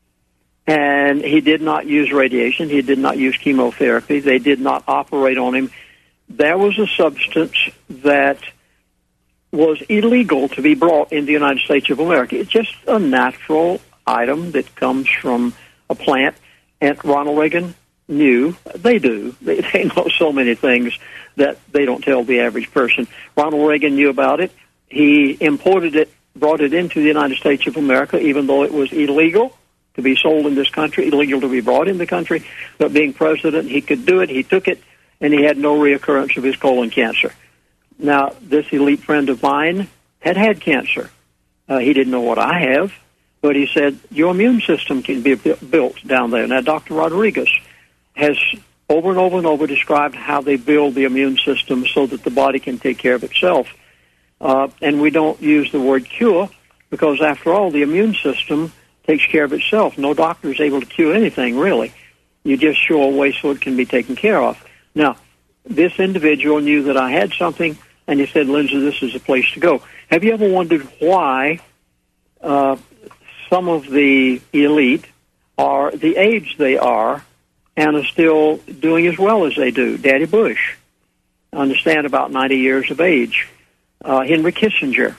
And he did not use radiation. He did not use chemotherapy. They did not operate on him. There was a substance that was illegal to be brought in the United States of America. It's just a natural item that comes from a plant. And Ronald Reagan knew. They do. They know so many things that they don't tell the average person. Ronald Reagan knew about it. He imported it, brought it into the United States of America, even though it was illegal to be sold in this country, illegal to be brought in the country. But being president, he could do it. He took it, and he had no reoccurrence of his colon cancer. Now, this elite friend of mine had cancer. He didn't know what I have, but he said, your immune system can be built down there. Now, Dr. Rodriguez has over and over and over described how they build the immune system so that the body can take care of itself. And we don't use the word cure because, after all, the immune system takes care of itself. No doctor is able to cure anything, really. You just show a way so it can be taken care of. Now, this individual knew that I had something, and he said, Lindsay, this is a place to go. Have you ever wondered why some of the elite are the age they are and are still doing as well as they do? Daddy Bush, I understand, about 90 years of age. Henry Kissinger,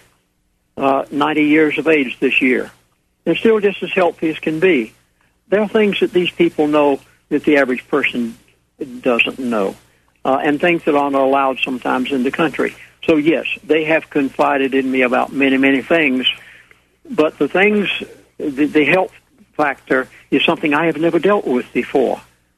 90 years of age this year. They're still just as healthy as can be. There are things that these people know that the average person doesn't know, and things that aren't allowed sometimes in the country. So, yes, they have confided in me about many, many things, but the things, the health factor is something I have never dealt with before.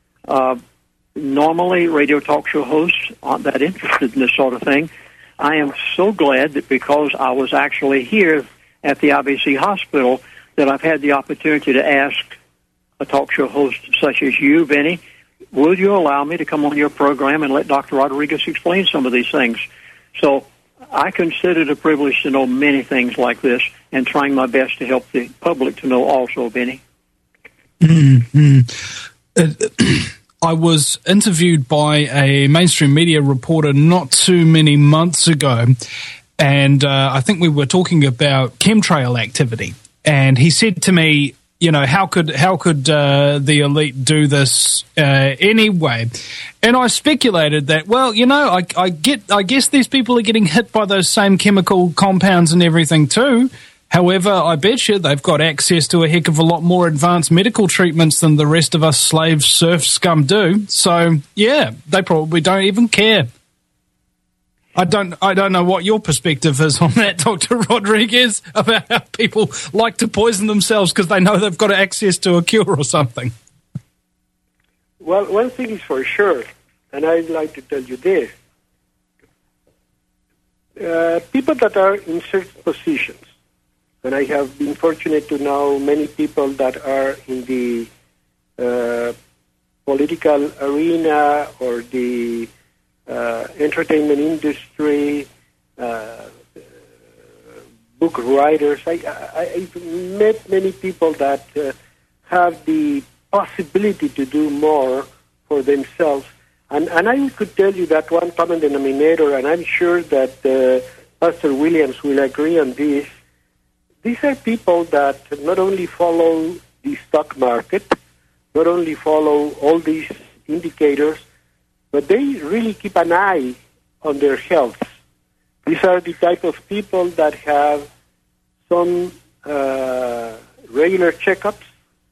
Normally, radio talk show hosts aren't that interested in this sort of thing. I am so glad that because I was actually here at the IBC Hospital that I've had the opportunity to ask a talk show host such as you, Vinny, would you allow me to come on your program and let Dr. Rodriguez explain some of these things? So I consider it a privilege to know many things like this and trying my best to help the public to know also, Benny. I was interviewed by a mainstream media reporter not too many months ago, and I think we were talking about chemtrail activity. And he said to me, you know, how could the elite do this anyway? And I speculated that, well, you know, I guess these people are getting hit by those same chemical compounds and everything too. However, I bet you they've got access to a heck of a lot more advanced medical treatments than the rest of us slave serf scum do. So, yeah, they probably don't even care. I don't know what your perspective is on that, Dr. Rodriguez, about how people like to poison themselves because they know they've got access to a cure or something. Well, one thing is for sure, and I'd like to tell you this. People that are in certain positions, and I have been fortunate to know many people that are in the political arena or the entertainment industry, book writers. I've met many people that have the possibility to do more for themselves. And I could tell you that one common denominator, and I'm sure that Pastor Williams will agree on this. These are people that not only follow the stock market, not only follow all these indicators, but they really keep an eye on their health. These are the type of people that have some regular checkups,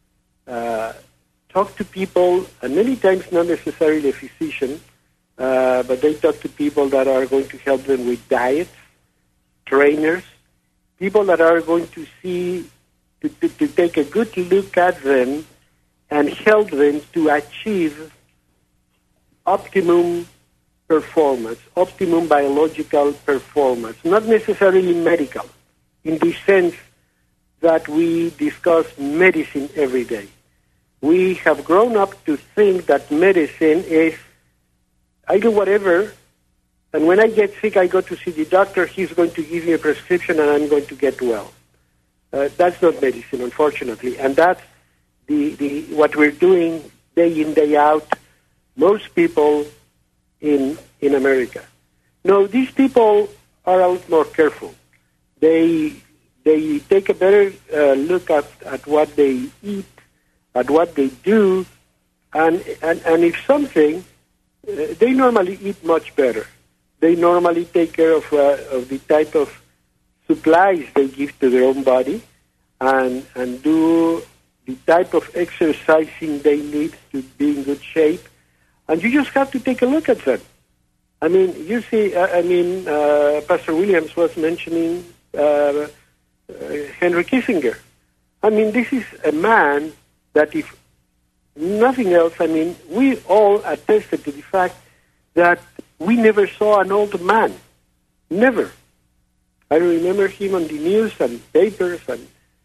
talk to people, and many times not necessarily a physician, but they talk to people that are going to help them with diets, trainers, people that are going to see, to take a good look at them and help them to achieve optimum performance, optimum biological performance, not necessarily medical, in the sense that we discuss medicine every day. We have grown up to think that medicine is, I do whatever, and when I get sick, I go to see the doctor, he's going to give me a prescription, and I'm going to get well. That's not medicine, unfortunately, and that's the what we're doing day in, day out, most people in America. No, these people are a lot more careful. They take a better look at what they eat, at what they do, and if something, they normally eat much better. They normally take care of the type of supplies they give to their own body, and do the type of exercising they need to be in good shape. And you just have to take a look at them. I mean, you see, Pastor Williams was mentioning Henry Kissinger. I mean, this is a man that, if nothing else, I mean, we all attested to the fact that we never saw an old man. Never. I remember him on the news and papers and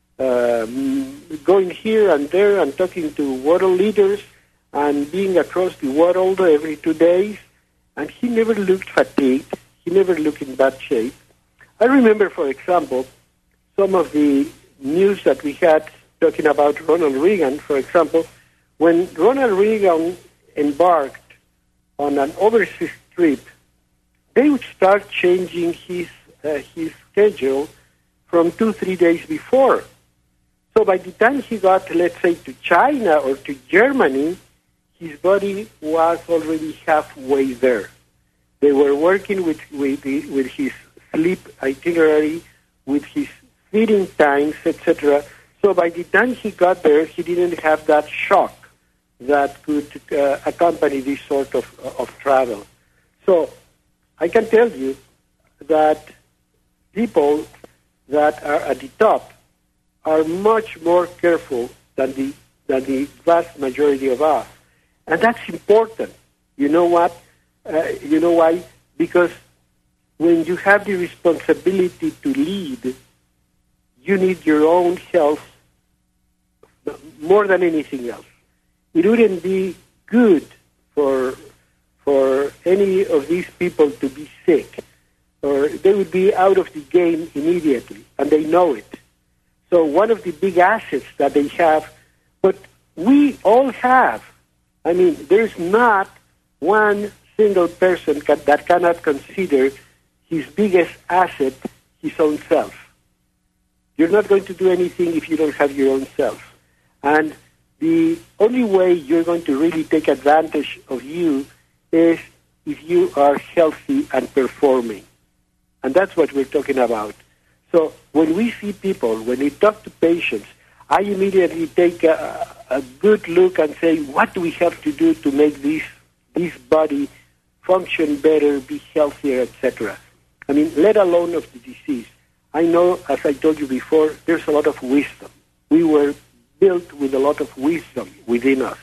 going here and there and talking to world leaders and being across the world every 2 days. And he never looked fatigued. He never looked in bad shape. I remember, for example, some of the news that we had talking about Ronald Reagan, for example. When Ronald Reagan embarked on an overseas trip, they would start changing his schedule from 2-3 days before. So by the time he got, let's say, to China or to Germany, his body was already halfway there. They were working with his sleep itinerary, with his feeding times, etc. So by the time he got there, he didn't have that shock that could accompany this sort of travel. So I can tell you that people that are at the top are much more careful than the vast majority of us. And that's important. You know what? You know why? Because when you have the responsibility to lead, you need your own health more than anything else. It wouldn't be good for any of these people to be sick. or they would be out of the game immediately, and they know it. So one of the big assets that they have, but we all have. I mean, there's not one single person that cannot consider his biggest asset his own self. You're not going to do anything if you don't have your own self. And the only way you're going to really take advantage of you is if you are healthy and performing. And that's what we're talking about. So when we see people, when we talk to patients, I immediately take a good look and say, what do we have to do to make this body function better, be healthier, etc.? I mean, let alone of the disease. I know, as I told you before, there's a lot of wisdom. We were built with a lot of wisdom within us.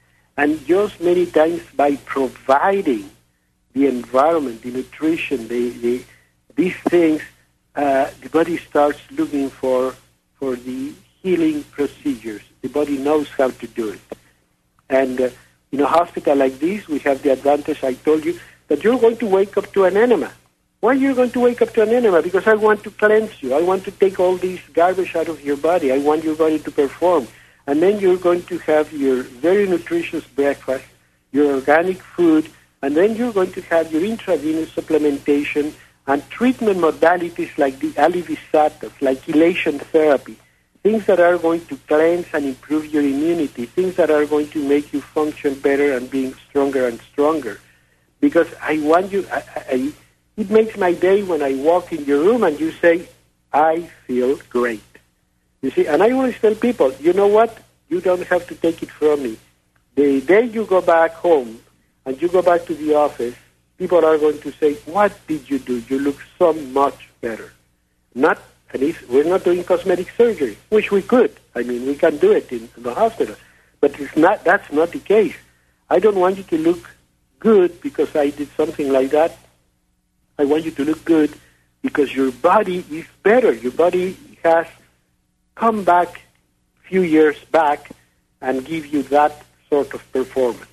And just many times by providing the environment, the nutrition, these things, the body starts looking for the healing procedures. The body knows how to do it. And in a hospital like this, we have the advantage, I told you, that you're going to wake up to an enema. Why are you going to wake up to an enema? Because I want to cleanse you. I want to take all this garbage out of your body. I want your body to perform. And then you're going to have your very nutritious breakfast, your organic food, and then you're going to have your intravenous supplementation and treatment modalities like the alivisatas, like chelation therapy, things that are going to cleanse and improve your immunity, things that are going to make you function better and being stronger and stronger. Because I want you, it makes my day when I walk in your room and you say, I feel great. You see, and I always tell people, you know what? You don't have to take it from me. The day you go back home and you go back to the office, people are going to say, what did you do? You look so much better. We're not doing cosmetic surgery, which we could. I mean, we can do it in the hospital. But that's not the case. I don't want you to look good because I did something like that. I want you to look good because your body is better. Your body has come back a few years back and give you that sort of performance.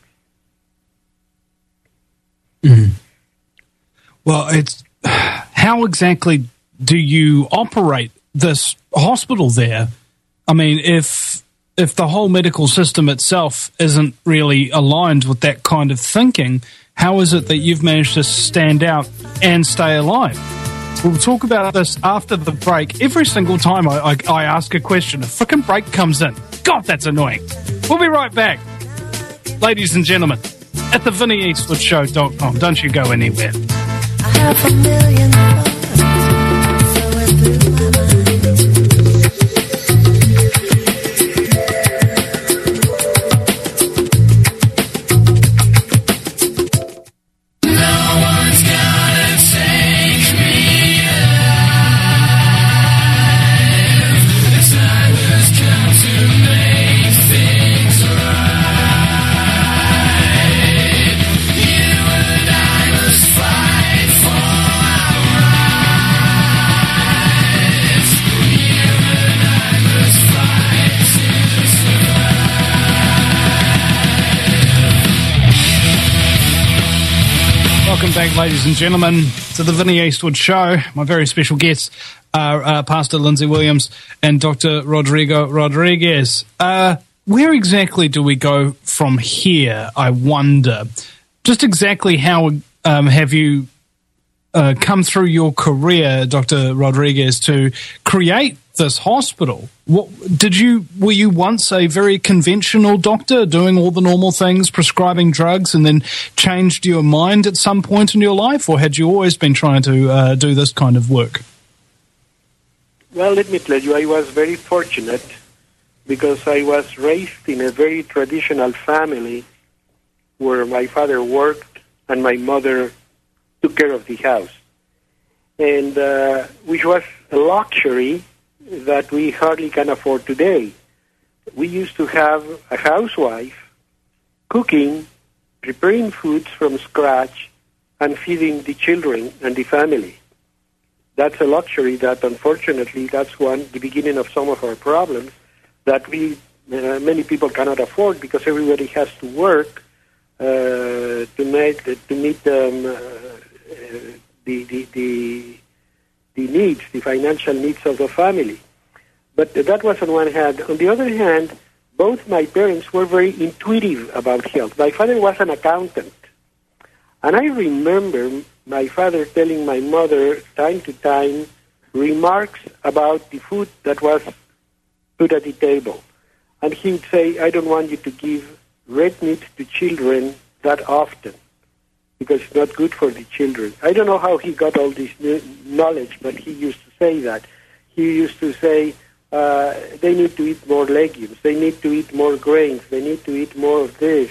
Mm. Well, it's how exactly do you operate this hospital there? I mean, if the whole medical system itself isn't really aligned with that kind of thinking, how is it that you've managed to stand out and stay alive? We'll talk about this after the break. Every single time I ask a question, a frickin' break comes in. God, that's annoying. We'll be right back. Ladies and gentlemen, at the VinnyEastwoodShow.com. Don't you go anywhere. I have a million thoughts flowing through my mind. Welcome back, ladies and gentlemen, to the Vinny Eastwood Show. My very special guests are Pastor Lindsay Williams and Dr. Rodrigo Rodriguez. Where exactly do we go from here, I wonder? Just exactly how have you come through your career, Dr. Rodriguez, to create this hospital? Were you once a very conventional doctor doing all the normal things, prescribing drugs, and then changed your mind at some point in your life, or had you always been trying to do this kind of work? Well, let me tell you, I was very fortunate because I was raised in a very traditional family where my father worked and my mother took care of the house, and which was a luxury that we hardly can afford today. We used to have a housewife cooking, preparing foods from scratch, and feeding the children and the family. That's a luxury that, unfortunately, that's the beginning of some of our problems that many people cannot afford because everybody has to work to meet the the needs, the financial needs of the family. But that was on one hand. On the other hand, both my parents were very intuitive about health. My father was an accountant. And I remember my father telling my mother time to time remarks about the food that was put at the table. And he would say, I don't want you to give red meat to children that often, because it's not good for the children. I don't know how he got all this knowledge, but he used to say that. He used to say, they need to eat more legumes, they need to eat more grains, they need to eat more of this.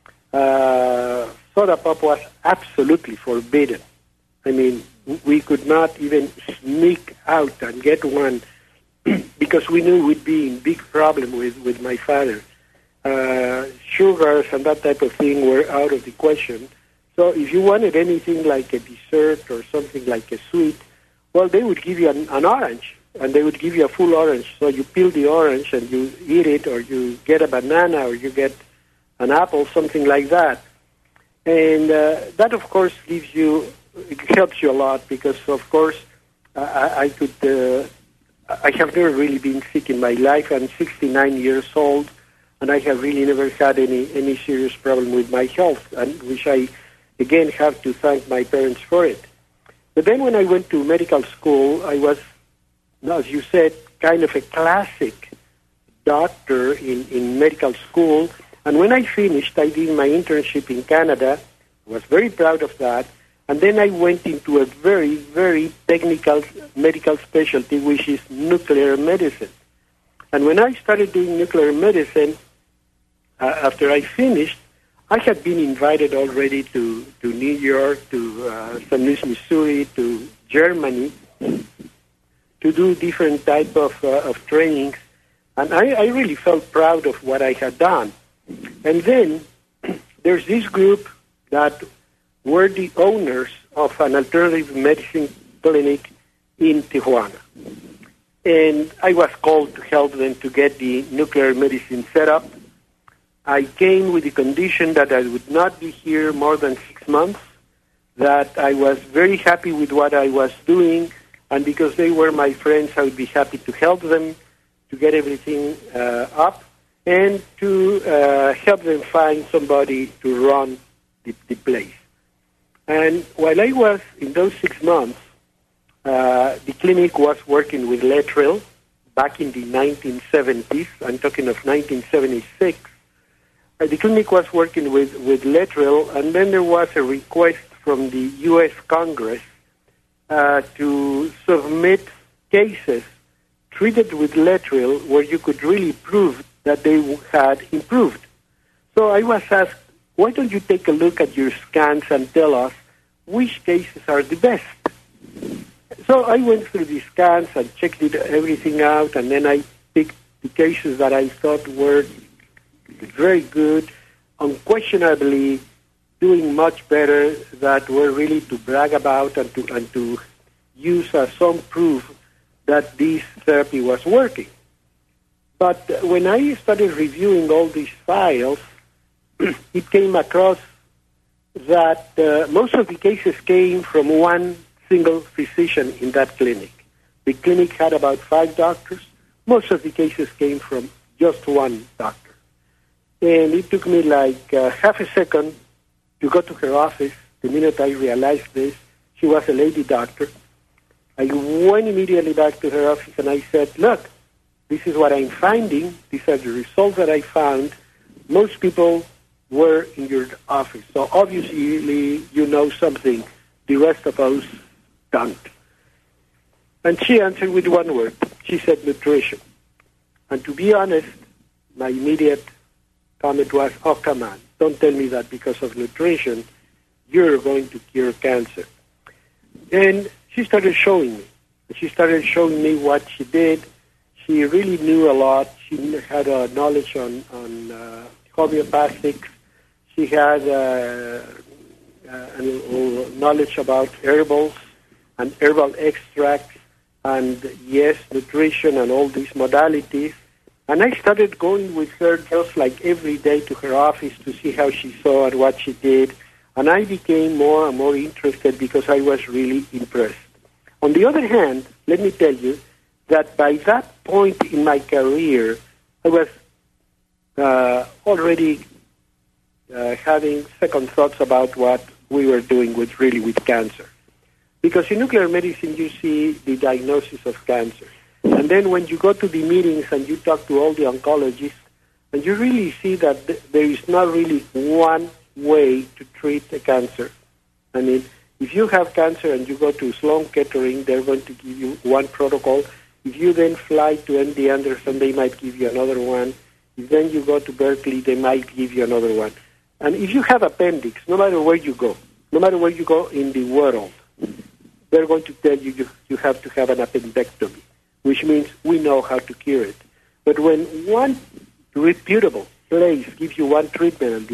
Soda pop was absolutely forbidden. I mean, we could not even sneak out and get one because we knew we'd be in big problem with my father. Sugars and that type of thing were out of the question. So if you wanted anything like a dessert or something like a sweet, well, they would give you an orange, and they would give you a full orange. So you peel the orange and you eat it, or you get a banana, or you get an apple, something like that. And that, of course, it helps you a lot because, of course, I have never really been sick in my life. I'm 69 years old, and I have really never had any serious problem with my health, and which I, again, have to thank my parents for it. But then when I went to medical school, I was, as you said, kind of a classic doctor in medical school. And when I finished, I did my internship in Canada. I was very proud of that. And then I went into a very, very technical medical specialty, which is nuclear medicine. And when I started doing nuclear medicine, after I finished, I had been invited already to New York, to St. Louis, Missouri, to Germany, to do different type of trainings. And I really felt proud of what I had done. And then there's this group that were the owners of an alternative medicine clinic in Tijuana. And I was called to help them to get the nuclear medicine set up. I came with the condition that I would not be here more than 6 months, that I was very happy with what I was doing, and because they were my friends, I would be happy to help them to get everything up and to help them find somebody to run the place. And while I was in those 6 months, the clinic was working with Letril back in the 1970s. I'm talking of 1976. The clinic was working with Letril, and then there was a request from the U.S. Congress to submit cases treated with Letril where you could really prove that they had improved. So I was asked, why don't you take a look at your scans and tell us which cases are the best? So I went through the scans and checked everything out, and then I picked the cases that I thought were very good, unquestionably doing much better, that were really to brag about and to use as some proof that this therapy was working. But when I started reviewing all these files, it came across that most of the cases came from one single physician in that clinic. The clinic had about 5 doctors. Most of the cases came from just one doctor. And it took me like half a second to go to her office. The minute I realized this, she was a lady doctor. I went immediately back to her office and I said, look, this is what I'm finding. These are the results that I found. Most people were in your office. So obviously you know something the rest of us don't. And she answered with one word. She said nutrition. And to be honest, my immediate comment was, oh, come on, don't tell me that because of nutrition you're going to cure cancer. And she started showing me. She started showing me what she did. She really knew a lot. She had a knowledge on homeopathics. She had a knowledge about herbals and herbal extracts and, yes, nutrition and all these modalities. And I started going with her just like every day to her office to see how she saw and what she did. And I became more and more interested because I was really impressed. On the other hand, let me tell you that by that point in my career, I was already having second thoughts about what we were doing with cancer. Because in nuclear medicine, you see the diagnosis of cancer. And then when you go to the meetings and you talk to all the oncologists, and you really see that there is not really one way to treat a cancer. I mean, if you have cancer and you go to Sloan Kettering, they're going to give you one protocol. If you then fly to MD Anderson, they might give you another one. If then you go to Berkeley, they might give you another one. And if you have appendix, no matter where you go in the world, they're going to tell you you have to have an appendectomy, which means we know how to cure it. But when one reputable place gives you one treatment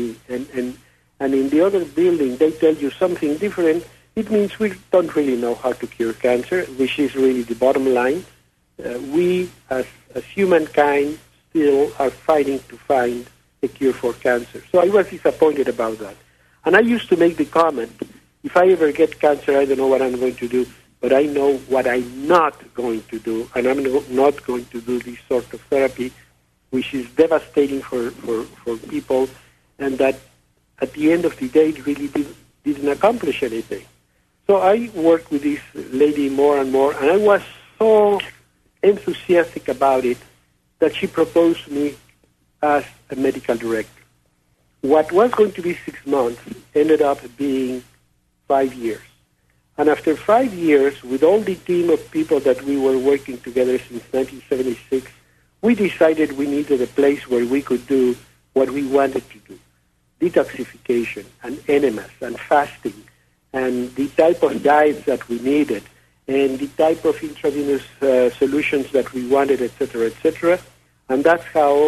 and in the other building they tell you something different, it means we don't really know how to cure cancer, which is really the bottom line. We, as humankind, still are fighting to find a cure for cancer. So I was disappointed about that. And I used to make the comment, if I ever get cancer, I don't know what I'm going to do, but I know what I'm not going to do, and I'm not going to do this sort of therapy, which is devastating for people, and that at the end of the day it really didn't accomplish anything. So I worked with this lady more and more, and I was so enthusiastic about it that she proposed me as a medical director. What was going to be 6 months ended up being 5 years. And after 5 years, with all the team of people that we were working together since 1976, we decided we needed a place where we could do what we wanted to do. Detoxification and enemas and fasting and the type of diets that we needed and the type of intravenous solutions that we wanted, etc., etc. And that's how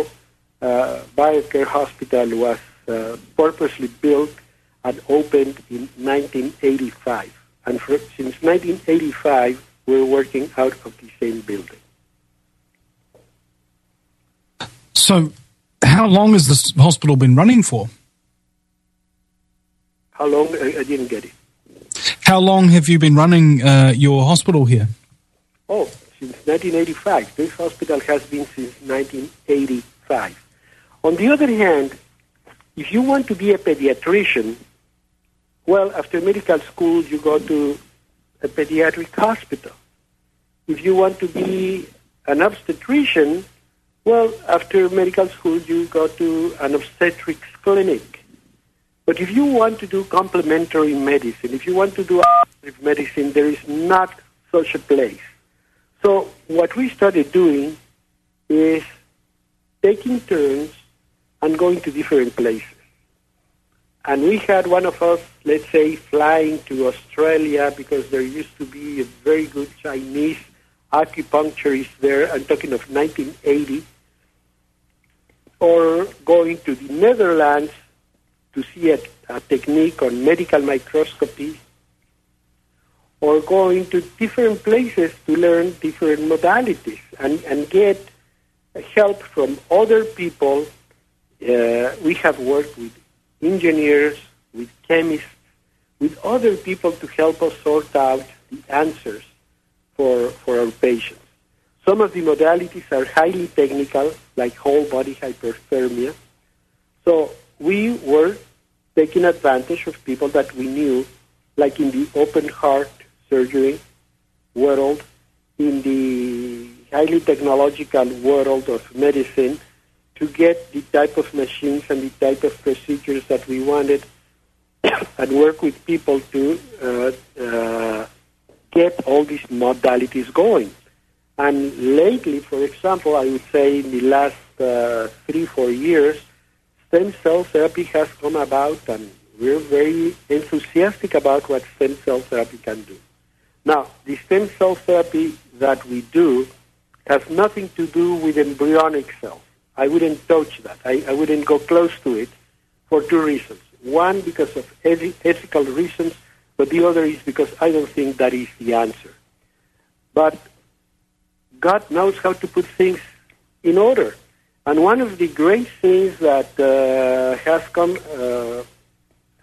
BioCare Hospital was purposely built and opened in 1985. And since 1985, we're working out of the same building. So how long has this hospital been running for? How long? I didn't get it. How long have you been running your hospital here? Oh, since 1985. This hospital has been since 1985. On the other hand, if you want to be a pediatrician, well, after medical school, you go to a pediatric hospital. If you want to be an obstetrician, well, after medical school, you go to an obstetrics clinic. But if you want to do complementary medicine, if you want to do alternative medicine, there is not such a place. So what we started doing is taking turns and going to different places. And we had one of us, let's say, flying to Australia because there used to be a very good Chinese acupuncturist there. I'm talking of 1980. Or going to the Netherlands to see a technique on medical microscopy. Or going to different places to learn different modalities and get help from other people. We have worked with engineers, with chemists, with other people to help us sort out the answers for our patients. Some of the modalities are highly technical, like whole body hyperthermia. So we were taking advantage of people that we knew, like in the open heart surgery world, in the highly technological world of medicine, to get the type of machines and the type of procedures that we wanted and work with people to get all these modalities going. And lately, for example, I would say in the last 3-4 years, stem cell therapy has come about, and we're very enthusiastic about what stem cell therapy can do. Now, the stem cell therapy that we do has nothing to do with embryonic cells. I wouldn't touch that. I wouldn't go close to it for 2 reasons. One, because of ethical reasons, but the other is because I don't think that is the answer. But God knows how to put things in order. And one of the great things that has come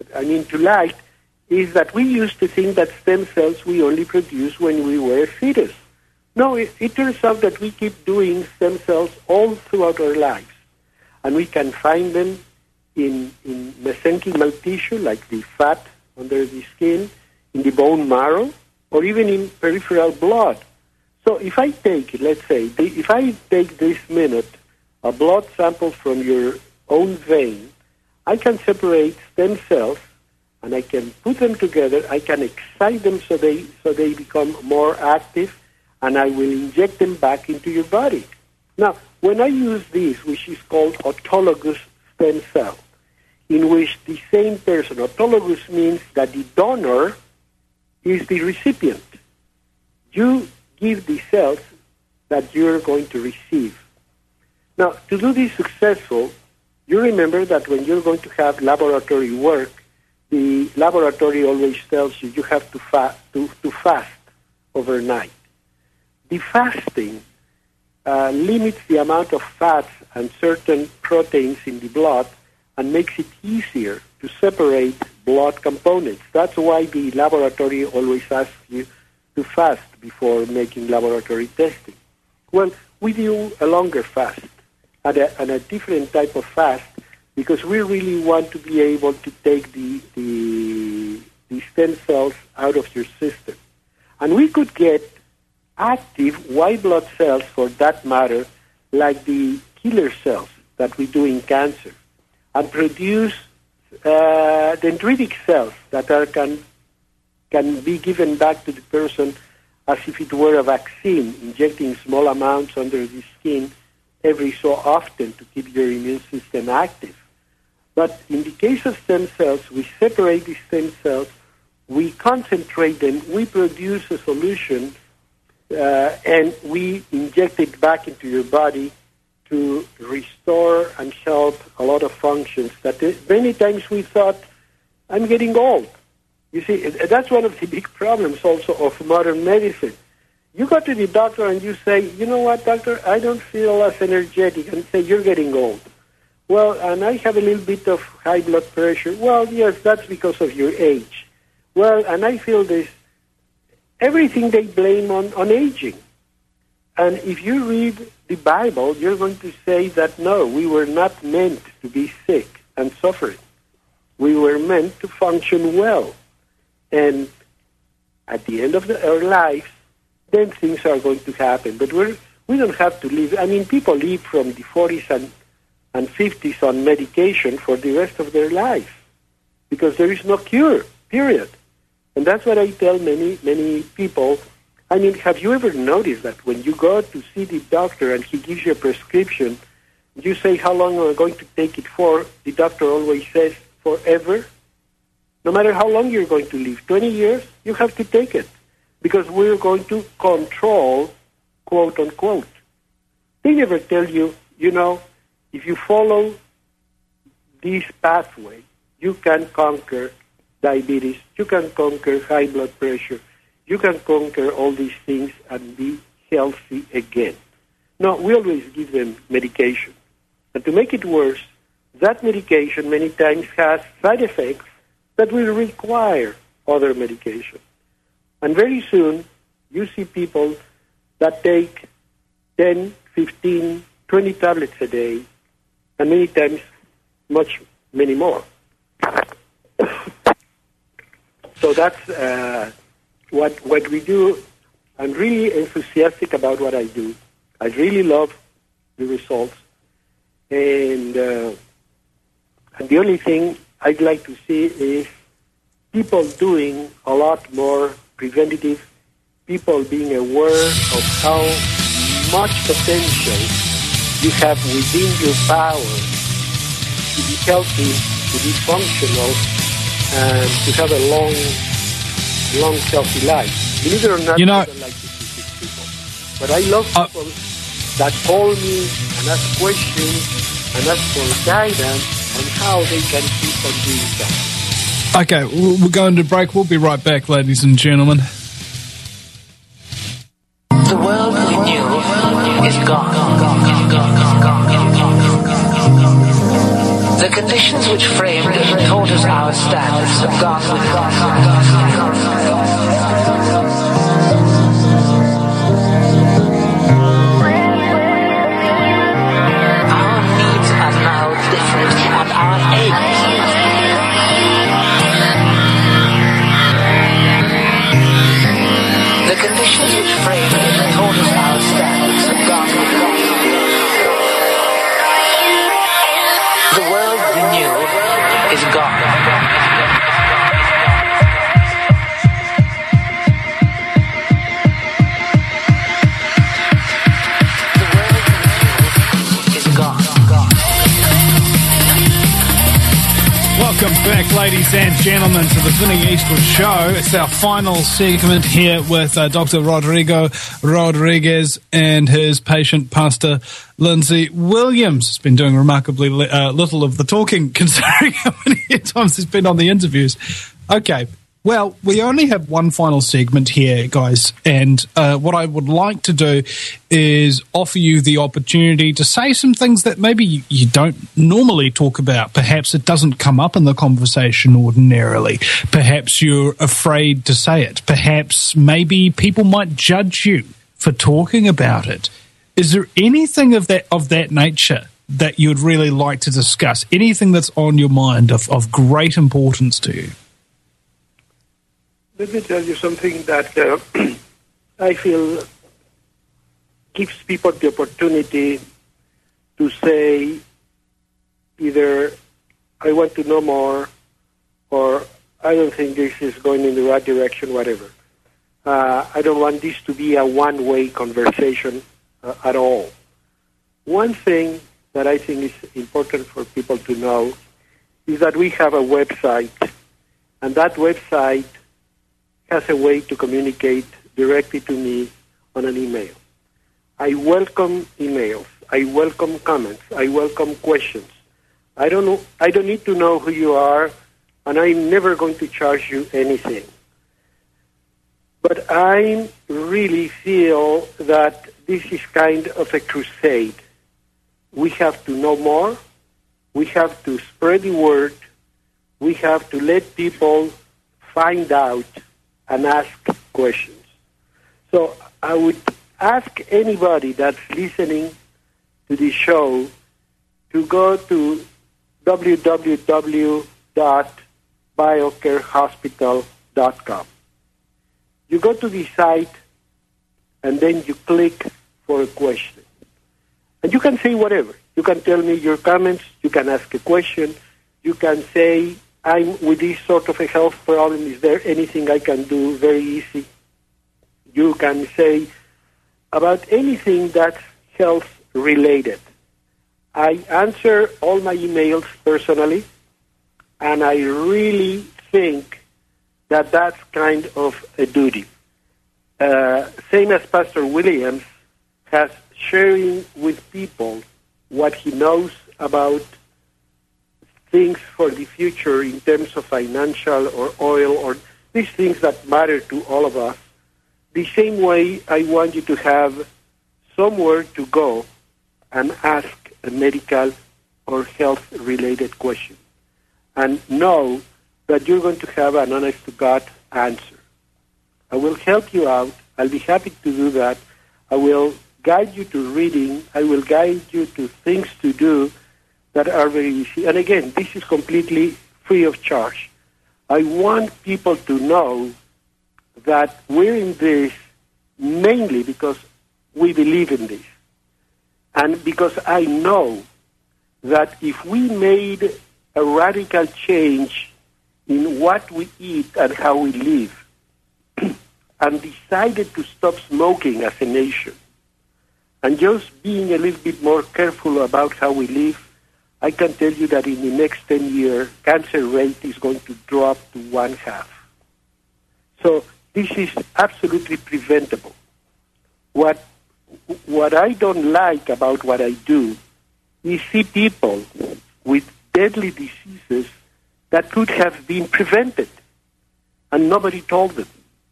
to light, is that we used to think that stem cells we only produce when we were a fetus. No, it turns out that we keep doing stem cells all throughout our lives. And we can find them in mesenchymal tissue, like the fat under the skin, in the bone marrow, or even in peripheral blood. So if I take, let's say, if I take this minute a blood sample from your own vein, I can separate stem cells and I can put them together. I can excite them so they become more active, and I will inject them back into your body. Now, when I use this, which is called autologous stem cell, in which the same person, autologous means that the donor is the recipient. You give the cells that you're going to receive. Now, to do this successful, you remember that when you're going to have laboratory work, the laboratory always tells you have to fast overnight. The fasting limits the amount of fats and certain proteins in the blood and makes it easier to separate blood components. That's why the laboratory always asks you to fast before making laboratory testing. Well, we do a longer fast and a different type of fast because we really want to be able to take the stem cells out of your system. And we could get active white blood cells, for that matter, like the killer cells that we do in cancer, and produce dendritic cells that can be given back to the person as if it were a vaccine, injecting small amounts under the skin every so often to keep your immune system active. But in the case of stem cells, we separate the stem cells, we concentrate them, we produce a solution, and we inject it back into your body to restore and help a lot of functions that many times we thought, I'm getting old. You see, that's one of the big problems also of modern medicine. You go to the doctor and you say, you know what, doctor, I don't feel as energetic, and say, you're getting old. Well, and I have a little bit of high blood pressure. Well, yes, that's because of your age. Well, and I feel this. Everything they blame on aging. And if you read the Bible, you're going to say that, no, we were not meant to be sick and suffering. We were meant to function well. And at the end of our lives, then things are going to happen. But we don't have to live. I mean, people live from the 40s and 50s on medication for the rest of their life because there is no cure, period. And that's what I tell many people. I mean, have you ever noticed that when you go to see the doctor and he gives you a prescription, you say, how long am I going to take it for? The doctor always says, forever. No matter how long you're going to live, 20 years, you have to take it because we're going to control, quote unquote. They never tell you, you know, if you follow this pathway, you can conquer diabetes, you can conquer high blood pressure, you can conquer all these things and be healthy again. No, we always give them medication. And to make it worse, that medication many times has side effects that will require other medication. And very soon, you see people that take 10, 15, 20 tablets a day, and many times many more. So that's what we do. I'm really enthusiastic about what I do. I really love the results. And the only thing I'd like to see is people doing a lot more preventative, people being aware of how much potential you have within your power to be healthy, to be functional, and to have a long, healthy life. Believe it or not, I don't like to see sick people. But I love people that call me and ask questions and ask for guidance on how they can keep on doing that. Okay, we're going to break. We'll be right back, ladies and gentlemen. The world we knew is gone. The conditions which framed and taught us our standards have gone with us. Our needs are now different, and our aims. The conditions which framed and taught us our standards have gone with us. The world we knew is gone. Welcome back, ladies and gentlemen, to the Vinnie Eastwood Show. It's our final segment here with Dr. Rodrigo Rodriguez and his patient, Pastor Lindsay Williams. He's been doing remarkably little of the talking, considering how many times he's been on the interviews. Okay. Well, we only have one final segment here, guys, and what I would like to do is offer you the opportunity to say some things that maybe you don't normally talk about. Perhaps it doesn't come up in the conversation ordinarily. Perhaps you're afraid to say it. Perhaps maybe people might judge you for talking about it. Is there anything of that nature that you'd really like to discuss? Anything that's on your mind of great importance to you? Let me tell you something that I feel gives people the opportunity to say either I want to know more or I don't think this is going in the right direction, whatever. I don't want this to be a one-way conversation at all. One thing that I think is important for people to know is that we have a website, and that website has a way to communicate directly to me on an email. I welcome emails. I welcome comments. I welcome questions. I don't need to know who you are, and I'm never going to charge you anything. But I really feel that this is kind of a crusade. We have to know more. We have to spread the word. We have to let people find out and ask questions. So I would ask anybody that's listening to this show to go to www.biocarehospital.com. You go to the site and then you click for a question. And you can say whatever. You can tell me your comments. You can ask a question. You can say, I'm with this sort of a health problem. Is there anything I can do? Very easy. You can say about anything that's health related. I answer all my emails personally, and I really think that that's kind of a duty. Same as Pastor Williams has sharing with people what he knows about things for the future in terms of financial or oil or these things that matter to all of us. The same way I want you to have somewhere to go and ask a medical or health-related question and know that you're going to have an honest-to-God answer. I will help you out. I'll be happy to do that. I will guide you to reading. I will guide you to things to do that are very easy. And again, this is completely free of charge. I want people to know that we're in this mainly because we believe in this. And because I know that if we made a radical change in what we eat and how we live and decided to stop smoking as a nation and just being a little bit more careful about how we live, I can tell you that in the next 10 years, cancer rate is going to drop to 1/2. So this is absolutely preventable. What I don't like about what I do is see people with deadly diseases that could have been prevented, and nobody told them.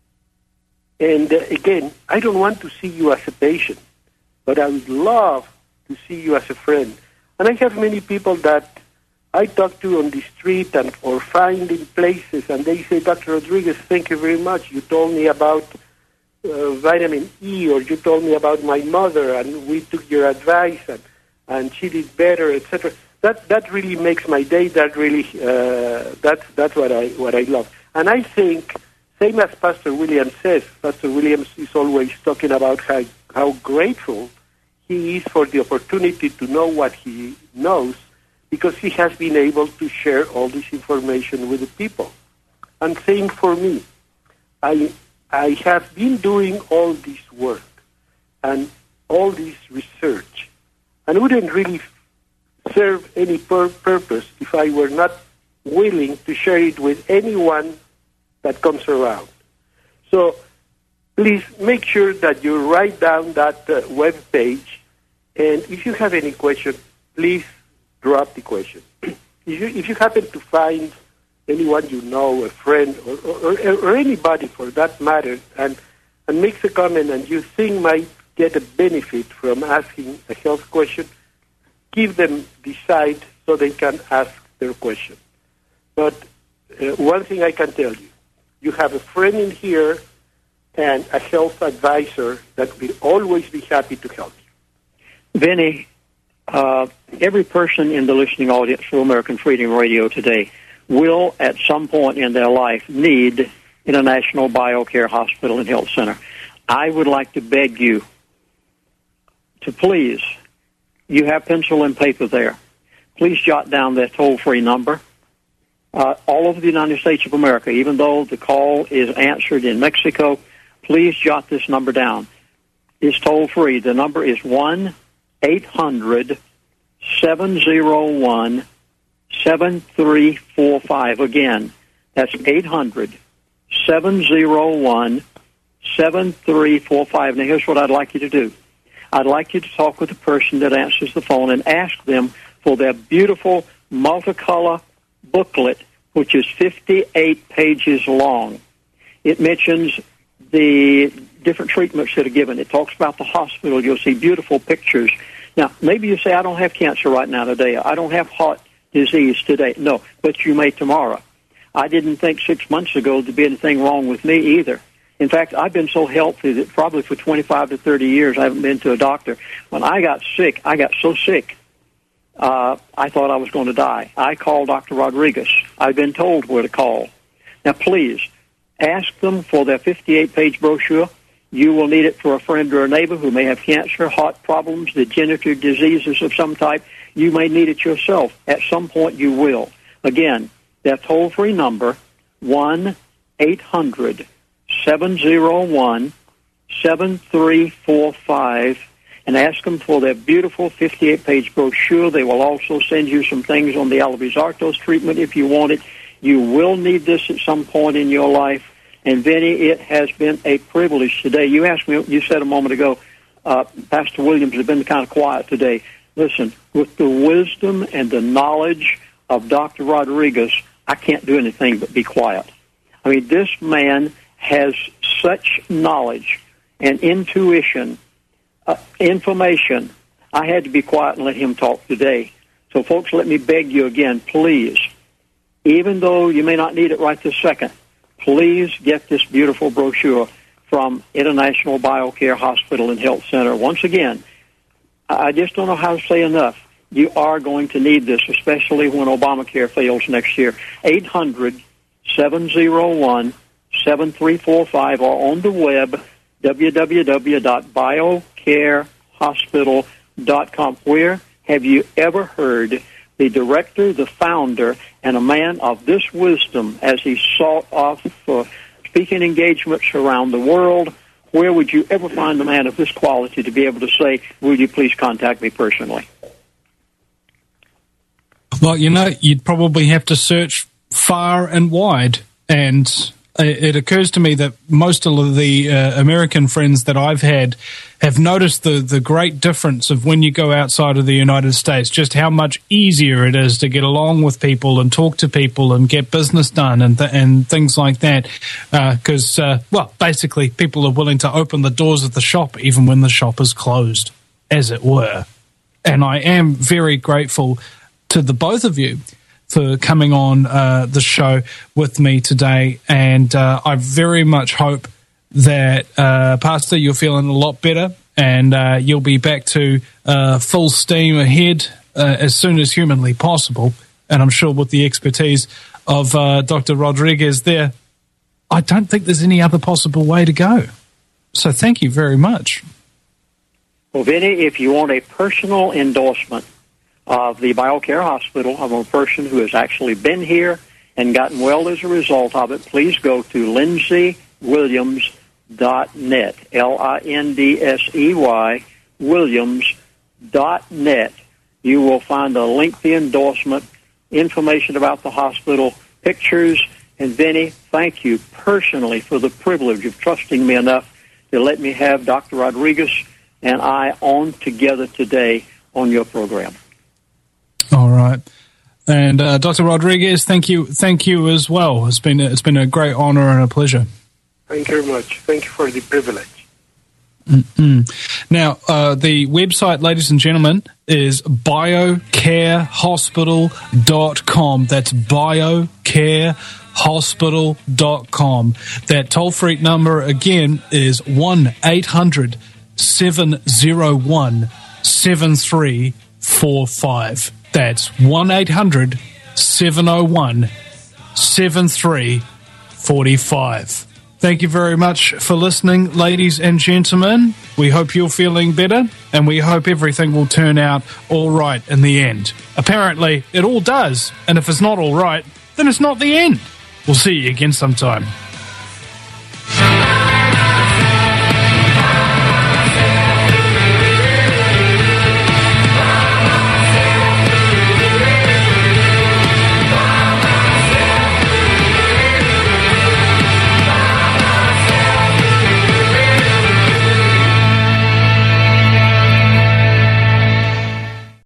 And again, I don't want to see you as a patient, but I would love to see you as a friend. And I have many people that I talk to on the street and or find in places, and they say, Dr. Rodriguez, thank you very much. You told me about vitamin E, or you told me about my mother, and we took your advice, and she did better, etc. That really makes my day. That really that's what I love. And I think, same as Pastor Williams says, Pastor Williams is always talking about how grateful he is for the opportunity to know what he knows, because he has been able to share all this information with the people. And same for me. I have been doing all this work and all this research, and wouldn't really serve any purpose if I were not willing to share it with anyone that comes around. So please make sure that you write down that web page, and if you have any question, please drop the question. If you happen to find anyone you know, a friend, or anybody for that matter, and makes a comment and you think might get a benefit from asking a health question, give them the site so they can ask their question. But one thing I can tell you, you have a friend in here and a health advisor that will always be happy to help you. Vinny, every person in the listening audience for American Freedom Radio today will, at some point in their life, need International BioCare Hospital and Health Center. I would like to beg you to please, you have pencil and paper there, please jot down that toll-free number. All over the United States of America, even though the call is answered in Mexico, please jot this number down. It's toll-free. The number is 1-800-701-7345. Again, that's 800-701-7345. Now, here's what I'd like you to do. I'd like you to talk with the person that answers the phone and ask them for their beautiful multicolor booklet, which is 58 pages long. It mentions the different treatments that are given. It talks about the hospital. You'll see beautiful pictures. Now, maybe you say, I don't have cancer right now today. I don't have heart disease today. No, but you may tomorrow. I didn't think 6 months ago there'd be anything wrong with me either. In fact, I've been so healthy that probably for 25 to 30 years I haven't been to a doctor. When I got sick, I got so sick, I thought I was going to die. I called Dr. Rodriguez. I've been told where to call. Now, please, ask them for their 58-page brochure. You will need it for a friend or a neighbor who may have cancer, heart problems, degenerative diseases of some type. You may need it yourself. At some point, you will. Again, that toll-free number, 1-800-701-7345, and ask them for their beautiful 58-page brochure. They will also send you some things on the Alvarez-Artos treatment if you want it. You will need this at some point in your life. And, Vinny, it has been a privilege today. You asked me, you said a moment ago, Pastor Williams has been kind of quiet today. Listen, with the wisdom and the knowledge of Dr. Rodriguez, I can't do anything but be quiet. I mean, this man has such knowledge and intuition, information. I had to be quiet and let him talk today. So, folks, let me beg you again, please, even though you may not need it right this second, please get this beautiful brochure from International BioCare Hospital and Health Center. Once again, I just don't know how to say enough. You are going to need this, especially when Obamacare fails next year. 800-701-7345 or on the web, www.biocarehospital.com. Where have you ever heard the director, the founder, and a man of this wisdom as he sought off for speaking engagements around the world, where would you ever find a man of this quality to be able to say, will you please contact me personally? Well, you know, you'd probably have to search far and wide, and it occurs to me that most of the American friends that I've had have noticed the great difference of when you go outside of the United States, just how much easier it is to get along with people and talk to people and get business done and things like that. Because, well, basically people are willing to open the doors of the shop even when the shop is closed, as it were. And I am very grateful to the both of you for coming on the show with me today. And I very much hope that, Pastor, you're feeling a lot better and you'll be back to full steam ahead as soon as humanly possible. And I'm sure with the expertise of Dr. Rodriguez there, I don't think there's any other possible way to go. So thank you very much. Well, Vinny, if you want a personal endorsement of the BioCare Hospital, of a person who has actually been here and gotten well as a result of it, please go to LindseyWilliams.net, LINDSEY, Williams.net. You will find a lengthy endorsement, information about the hospital, pictures, and Vinny, thank you personally for the privilege of trusting me enough to let me have Dr. Rodriguez and I on together today on your program. All right. And Dr. Rodriguez, thank you as well. It's been a great honor and a pleasure. Thank you very much. Thank you for the privilege. Now, the website, ladies and gentlemen, is biocarehospital.com. That's biocarehospital.com. That toll-free number, again, is 1-800-701-7345. That's 1-800-701-7345. Thank you very much for listening, ladies and gentlemen. We hope you're feeling better, and we hope everything will turn out all right in the end. Apparently, it all does, and if it's not all right, then it's not the end. We'll see you again sometime.